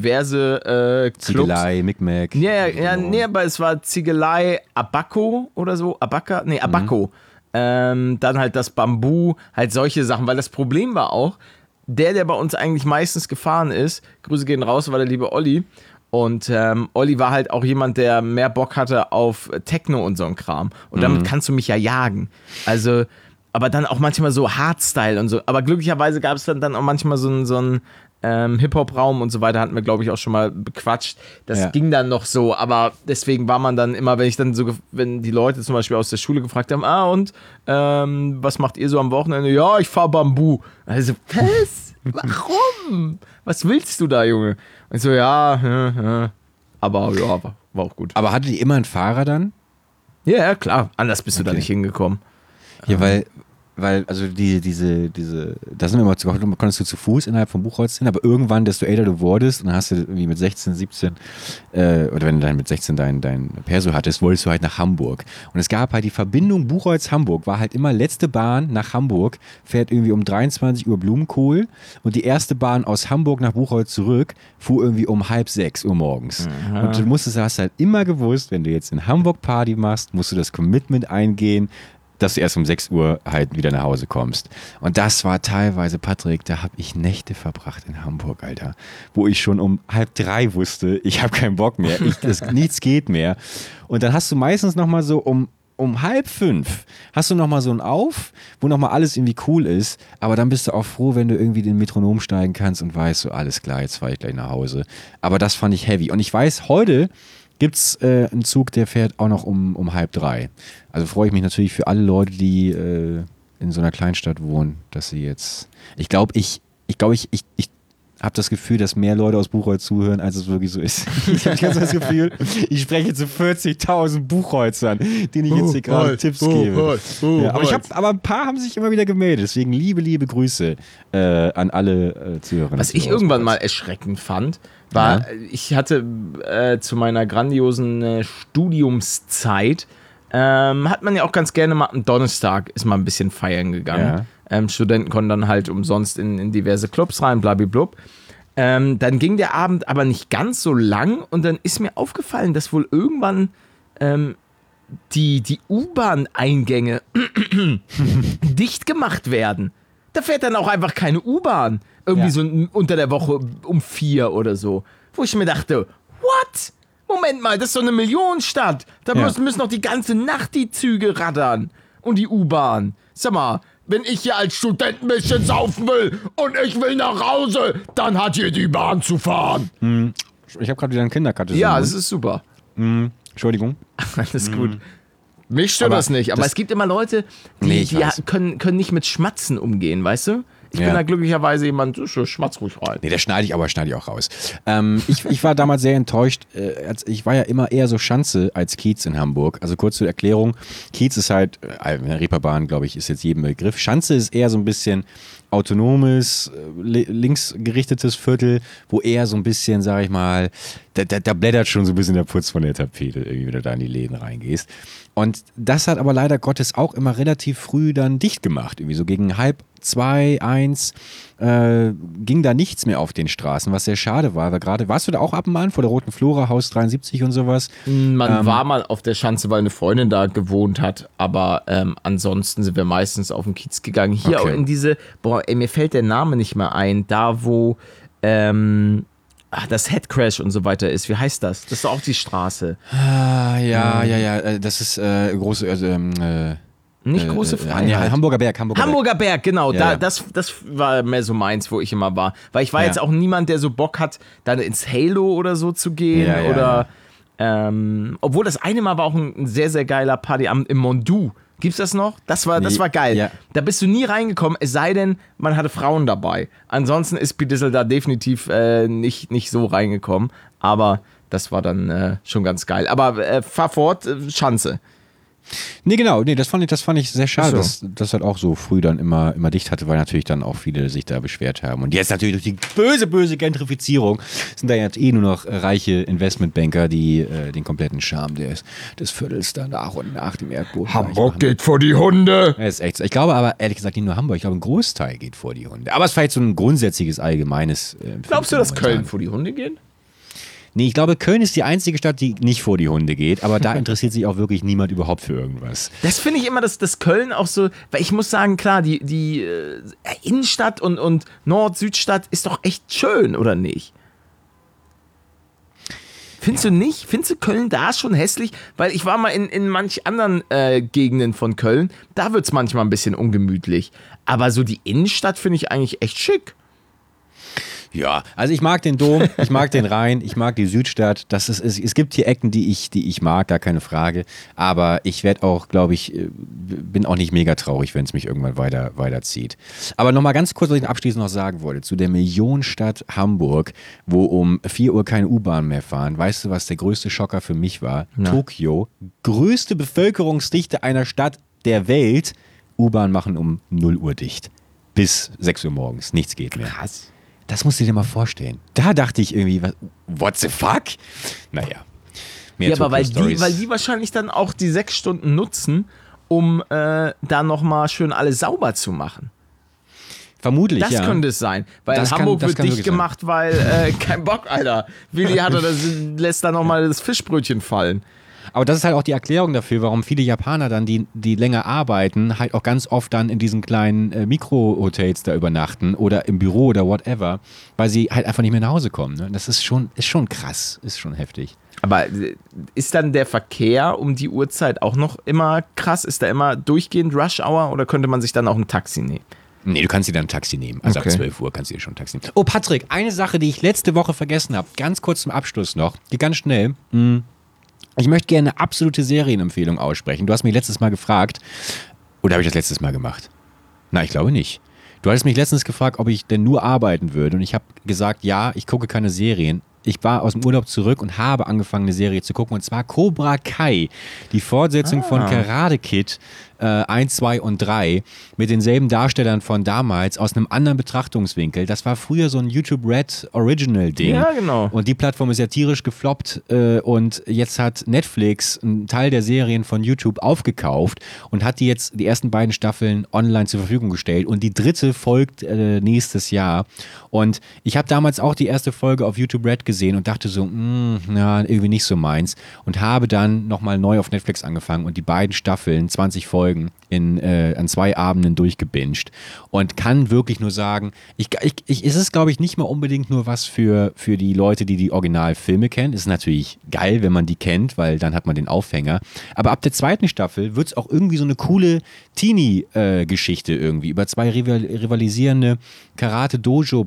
diverse Clubs. Ziegelei, Micmac. Ja, nee, aber es war Ziegelei, Abaco oder so. Abaco. Dann halt das Bambu, halt solche Sachen. Weil das Problem war auch, der bei uns eigentlich meistens gefahren ist, Grüße gehen raus, war der liebe Olli. Und Olli war halt auch jemand, der mehr Bock hatte auf Techno und so ein Kram. Und damit kannst du mich ja jagen. Also... Aber dann auch manchmal so Hardstyle und so. Aber glücklicherweise gab es dann auch manchmal so einen Hip-Hop-Raum und so weiter. Hatten wir, glaube ich, auch schon mal bequatscht. Das ging dann noch so. Aber deswegen war man dann immer, wenn die Leute zum Beispiel aus der Schule gefragt haben, was macht ihr so am Wochenende? Ja, ich fahr Bambu. Also, was? Warum? Was willst du da, Junge? Und ich so, ja. Aber ja, war auch gut. Aber hattet ihr immer einen Fahrer dann? Ja, klar. Anders bist du da nicht hingekommen. Ja, weil also da sind wir mal konntest du zu Fuß innerhalb vom Buchholz hin, aber irgendwann, desto älter du wurdest und dann hast du irgendwie mit 16, 17 oder wenn du dann mit 16 dein Perso hattest, wolltest du halt nach Hamburg. Und es gab halt die Verbindung Buchholz-Hamburg, war halt immer letzte Bahn nach Hamburg, fährt irgendwie um 23 Uhr Blumenkohl und die erste Bahn aus Hamburg nach Buchholz zurück fuhr irgendwie um 5:30 Uhr morgens. Mhm. Und du hast halt immer gewusst, wenn du jetzt in Hamburg Party machst, musst du das Commitment eingehen, dass du erst um 6 Uhr halt wieder nach Hause kommst. Und das war teilweise, Patrick, da habe ich Nächte verbracht in Hamburg, Alter. Wo ich schon um 2:30 wusste, ich habe keinen Bock mehr, nichts geht mehr. Und dann hast du meistens nochmal so um 4:30 hast du nochmal so ein Auf, wo nochmal alles irgendwie cool ist, aber dann bist du auch froh, wenn du irgendwie den Metronom steigen kannst und weißt so, alles klar, jetzt fahre ich gleich nach Hause. Aber das fand ich heavy. Und ich weiß, heute gibt es einen Zug, der fährt auch noch um 2:30. Also freue ich mich natürlich für alle Leute, die in so einer Kleinstadt wohnen, dass sie jetzt... Ich glaube, ich habe das Gefühl, dass mehr Leute aus Buchholz zuhören, als es wirklich so ist. Ich habe das Gefühl, ich spreche zu 40.000 Buchholzern, denen ich jetzt hier gerade Tipps gebe. Ja, aber ein paar haben sich immer wieder gemeldet. Deswegen liebe Grüße an alle Zuhörer. Was ich irgendwann mal erschreckend fand, war, ich hatte zu meiner grandiosen Studiumszeit hat man ja auch ganz gerne mal am Donnerstag ist mal ein bisschen feiern gegangen. Ja. Studenten konnten dann halt umsonst in diverse Clubs rein, blablablub. Dann ging der Abend aber nicht ganz so lang und dann ist mir aufgefallen, dass wohl irgendwann die U-Bahn-Eingänge dicht gemacht werden. Da fährt dann auch einfach keine U-Bahn. Irgendwie so unter der Woche um 4 oder so. Wo ich mir dachte, what? Moment mal, das ist so eine Millionenstadt. Da müssen doch die ganze Nacht die Züge rattern. Und die U-Bahn. Sag mal, wenn ich hier als Student ein bisschen saufen will und ich will nach Hause, dann hat hier die Bahn zu fahren. Ich habe gerade wieder einen Kinderkarte. Ja, das ist super. Entschuldigung. Alles gut. Mich stört das nicht, aber es gibt immer Leute, die können nicht mit Schmatzen umgehen, weißt du? Ich bin da glücklicherweise jemand, schmatz ruhig rein. Nee, das schneide ich auch raus. Ich war damals sehr enttäuscht. Ich war ja immer eher so Schanze als Kiez in Hamburg. Also kurz zur Erklärung. Kiez ist halt, Reeperbahn, glaube ich, ist jetzt jedem Begriff. Schanze ist eher so ein bisschen autonomes, linksgerichtetes Viertel, wo eher so ein bisschen, sag ich mal, da blättert schon so ein bisschen der Putz von der Tapete, irgendwie, wenn du da in die Läden reingehst. Und das hat aber leider Gottes auch immer relativ früh dann dicht gemacht. Irgendwie so gegen 1:30, 1 ging da nichts mehr auf den Straßen, was sehr schade war. Weil gerade, warst du da auch ab und an vor der Roten Flora, Haus 73 und sowas? Man war mal auf der Schanze, weil eine Freundin da gewohnt hat, aber ansonsten sind wir meistens auf den Kiez gegangen. Hier auch in diese, mir fällt der Name nicht mehr ein, da wo das Headcrash und so weiter ist. Wie heißt das? Das ist doch auch die Straße. Ja. Das ist große, nicht große Freiheit. Hamburger Berg. Hamburger Berg, genau. Ja. Das war mehr so meins, wo ich immer war. Weil ich war jetzt auch niemand, der so Bock hat, dann ins Halo oder so zu gehen. Obwohl das eine Mal war auch ein sehr, sehr geiler Party im Mondu. Gibt's das noch? Das war geil. Ja. Da bist du nie reingekommen, es sei denn, man hatte Frauen dabei. Ansonsten ist Pidissel da definitiv nicht so reingekommen. Aber das war dann schon ganz geil. Aber fahr fort, Schanze. Nee, genau, das fand ich sehr schade, dass das halt auch so früh dann immer dicht hatte, weil natürlich dann auch viele sich da beschwert haben. Und jetzt natürlich durch die böse Gentrifizierung sind da jetzt nur noch reiche Investmentbanker, die den kompletten Charme des Viertels dann nach und nach dem Erdboden. Hamburg geht vor die Hunde! Das ist echt so. Ich glaube aber, ehrlich gesagt, nicht nur Hamburg, ich glaube, ein Großteil geht vor die Hunde. Aber es ist vielleicht so ein grundsätzliches, allgemeines Glaubst du, dass Köln vor die Hunde geht? Nee, ich glaube, Köln ist die einzige Stadt, die nicht vor die Hunde geht, aber da interessiert sich auch wirklich niemand überhaupt für irgendwas. Das finde ich immer, dass Köln auch so, weil ich muss sagen, klar, die Innenstadt und Nord-Südstadt ist doch echt schön, oder nicht? Findest du nicht? Findest du Köln da schon hässlich? Weil ich war mal in manch anderen Gegenden von Köln, da wird es manchmal ein bisschen ungemütlich. Aber so die Innenstadt finde ich eigentlich echt schick. Ja, also ich mag den Dom, ich mag den Rhein, ich mag die Südstadt. Es gibt hier Ecken, die ich mag, gar keine Frage. Aber ich werde auch, glaube ich, bin auch nicht mega traurig, wenn es mich irgendwann weiterzieht. Aber nochmal ganz kurz, was ich abschließend noch sagen wollte, zu der Millionenstadt Hamburg, wo um 4 Uhr keine U-Bahn mehr fahren. Weißt du, was der größte Schocker für mich war? Ja. Tokio, größte Bevölkerungsdichte einer Stadt der Welt. U-Bahn machen um 0 Uhr dicht. Bis 6 Uhr morgens, nichts geht mehr. Krass. Das musst du dir mal vorstern. Da dachte ich irgendwie, what the fuck? Naja. Aber weil die wahrscheinlich dann auch die 6 Stunden nutzen, um da nochmal schön alles sauber zu machen. Vermutlich, das könnte es sein. Weil Hamburg wird dicht gemacht, weil kein Bock, Alter. Willi lässt da nochmal das Fischbrötchen fallen. Aber das ist halt auch die Erklärung dafür, warum viele Japaner dann, die länger arbeiten, halt auch ganz oft dann in diesen kleinen Mikrohotels da übernachten oder im Büro oder whatever, weil sie halt einfach nicht mehr nach Hause kommen. Ne? Das ist schon krass, ist schon heftig. Aber ist dann der Verkehr um die Uhrzeit auch noch immer krass? Ist da immer durchgehend Rush Hour oder könnte man sich dann auch ein Taxi nehmen? Nee, du kannst dir dann ein Taxi nehmen. Also ab 12 Uhr kannst du dir schon ein Taxi nehmen. Oh, Patrick, eine Sache, die ich letzte Woche vergessen habe, ganz kurz zum Abschluss noch, geht ganz schnell. Ich möchte gerne eine absolute Serienempfehlung aussprechen. Du hast mich letztes Mal gefragt, oder habe ich das letztes Mal gemacht? Na, ich glaube nicht. Du hattest mich letztens gefragt, ob ich denn nur arbeiten würde und ich habe gesagt, ja, ich gucke keine Serien. Ich war aus dem Urlaub zurück und habe angefangen, eine Serie zu gucken und zwar Cobra Kai, die Fortsetzung von Karate Kid. 1, 2 und 3 mit denselben Darstellern von damals aus einem anderen Betrachtungswinkel. Das war früher so ein YouTube Red Original Ding. Ja, genau. Und die Plattform ist ja tierisch gefloppt und jetzt hat Netflix einen Teil der Serien von YouTube aufgekauft und hat die ersten beiden Staffeln online zur Verfügung gestellt und die dritte folgt nächstes Jahr. Und ich habe damals auch die erste Folge auf YouTube Red gesehen und dachte so, irgendwie nicht so meins und habe dann nochmal neu auf Netflix angefangen und die beiden Staffeln, 20 Folgen an 2 Abenden durchgebinged und kann wirklich nur sagen, es ist glaube ich nicht mal unbedingt nur was für die Leute, die Originalfilme kennen. Ist natürlich geil, wenn man die kennt, weil dann hat man den Aufhänger. Aber ab der zweiten Staffel wird es auch irgendwie so eine coole Teenie-Geschichte irgendwie über 2 rivalisierende Karate-Dojo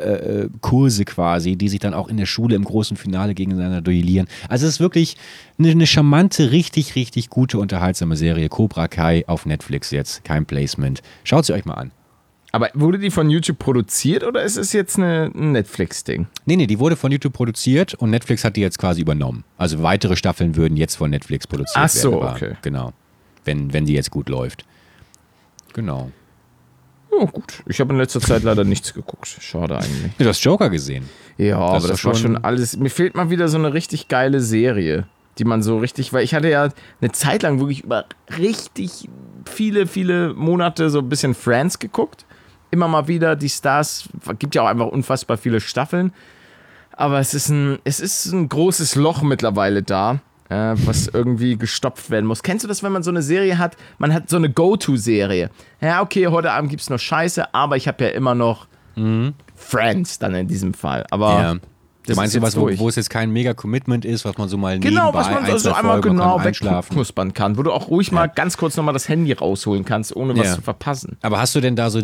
Kurse quasi, die sich dann auch in der Schule im großen Finale gegeneinander duellieren. Also es ist wirklich eine charmante, richtig, richtig gute, unterhaltsame Serie. Cobra Kai auf Netflix jetzt, kein Placement. Schaut sie euch mal an. Aber wurde die von YouTube produziert oder ist es jetzt ein Netflix-Ding? Nee, die wurde von YouTube produziert und Netflix hat die jetzt quasi übernommen. Also weitere Staffeln würden jetzt von Netflix produziert werden. Ach so, okay. Genau. Wenn die jetzt gut läuft. Genau. Oh, gut. Ich habe in letzter Zeit leider nichts geguckt. Schade eigentlich. Du hast Joker gesehen. Ja, aber das war schon alles. Mir fehlt mal wieder so eine richtig geile Serie, die man so richtig, weil ich hatte ja eine Zeit lang wirklich über richtig viele, viele Monate so ein bisschen Friends geguckt. Immer mal wieder die Stars. Gibt ja auch einfach unfassbar viele Staffeln. Aber es ist ein großes Loch mittlerweile da, was irgendwie gestopft werden muss. Kennst du das, wenn man so eine Serie hat? Man hat so eine Go-To-Serie. Ja, okay, heute Abend gibt's noch Scheiße, aber ich habe ja immer noch Friends dann in diesem Fall. Aber ja. Du meinst sowas, wo es jetzt kein Mega-Commitment ist, was man so mal genau, was man so einmal genau wegknuspern kann, wo du auch ruhig mal ganz kurz nochmal das Handy rausholen kannst, ohne was zu verpassen. Aber hast du denn da so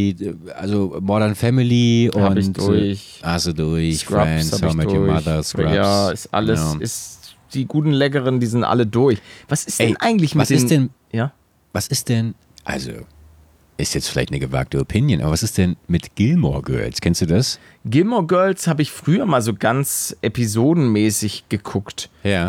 also Modern Family und... Hab ich durch. Hast du durch, Scrubs, Friends, How I Met Your Mother, Scrubs. Ja, ist alles, ist die guten Leckeren, die sind alle durch. Was ist denn eigentlich mit Was ist denn, also... Ist jetzt vielleicht eine gewagte Opinion, aber was ist denn mit Gilmore Girls? Kennst du das? Gilmore Girls habe ich früher mal so ganz episodenmäßig geguckt. Ja.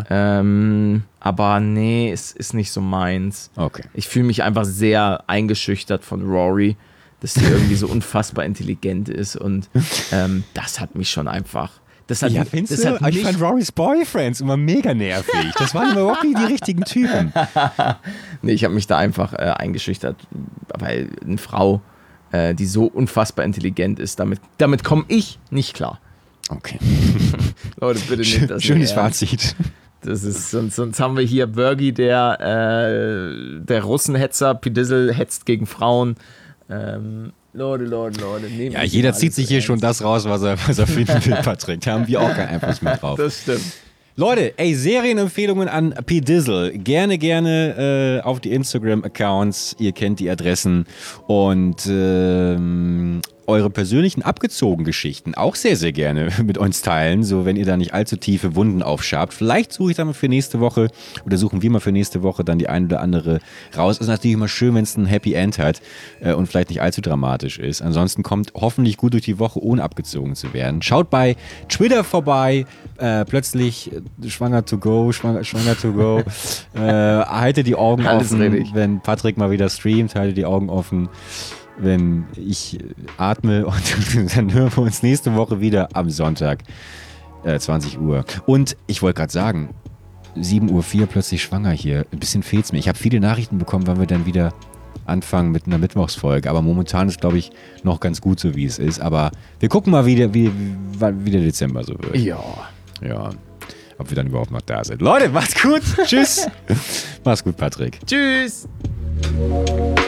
Aber nee, es ist nicht so meins. Okay. Ich fühle mich einfach sehr eingeschüchtert von Rory, dass die irgendwie so unfassbar intelligent ist und das hat mich schon einfach... findest du? Ich fand Rorys Boyfriends immer mega nervig. Das waren überhaupt nicht die richtigen Typen. Nee, ich habe mich da einfach eingeschüchtert, weil eine Frau, die so unfassbar intelligent ist, damit komme ich nicht klar. Okay. Leute, bitte nehmt das Schönes Fazit. Das ist, sonst haben wir hier Bergie, der Russenhetzer, P-Dizzle hetzt gegen Frauen. Leute. Ja, jeder zieht sich hier schon das raus, was er finden will, Patrick. Da haben wir auch keinen Einfluss mehr drauf. Das stimmt. Leute, Serienempfehlungen an P-Dizzle. Gerne auf die Instagram-Accounts. Ihr kennt die Adressen. Und eure persönlichen abgezogenen Geschichten auch sehr, sehr gerne mit uns teilen, so wenn ihr da nicht allzu tiefe Wunden aufschabt. Vielleicht suche ich dann mal für nächste Woche oder suchen wir mal für nächste Woche dann die ein oder andere raus. Ist natürlich immer schön, wenn es ein Happy End hat und vielleicht nicht allzu dramatisch ist. Ansonsten kommt hoffentlich gut durch die Woche, ohne abgezogen zu werden. Schaut bei Twitter vorbei, plötzlich schwanger to go. Haltet die Augen offen, wenn Patrick mal wieder streamt, haltet die Augen offen. Wenn ich atme und dann hören wir uns nächste Woche wieder am Sonntag, 20 Uhr. Und ich wollte gerade sagen, 7:04 Uhr plötzlich schwanger hier. Ein bisschen fehlt's mir. Ich habe viele Nachrichten bekommen, wann wir dann wieder anfangen mit einer Mittwochsfolge. Aber momentan ist, glaube ich, noch ganz gut so, wie es ist. Aber wir gucken mal, wie der Dezember so wird. Ja. Ob wir dann überhaupt noch da sind. Leute, macht's gut. Tschüss. Mach's gut, Patrick. Tschüss.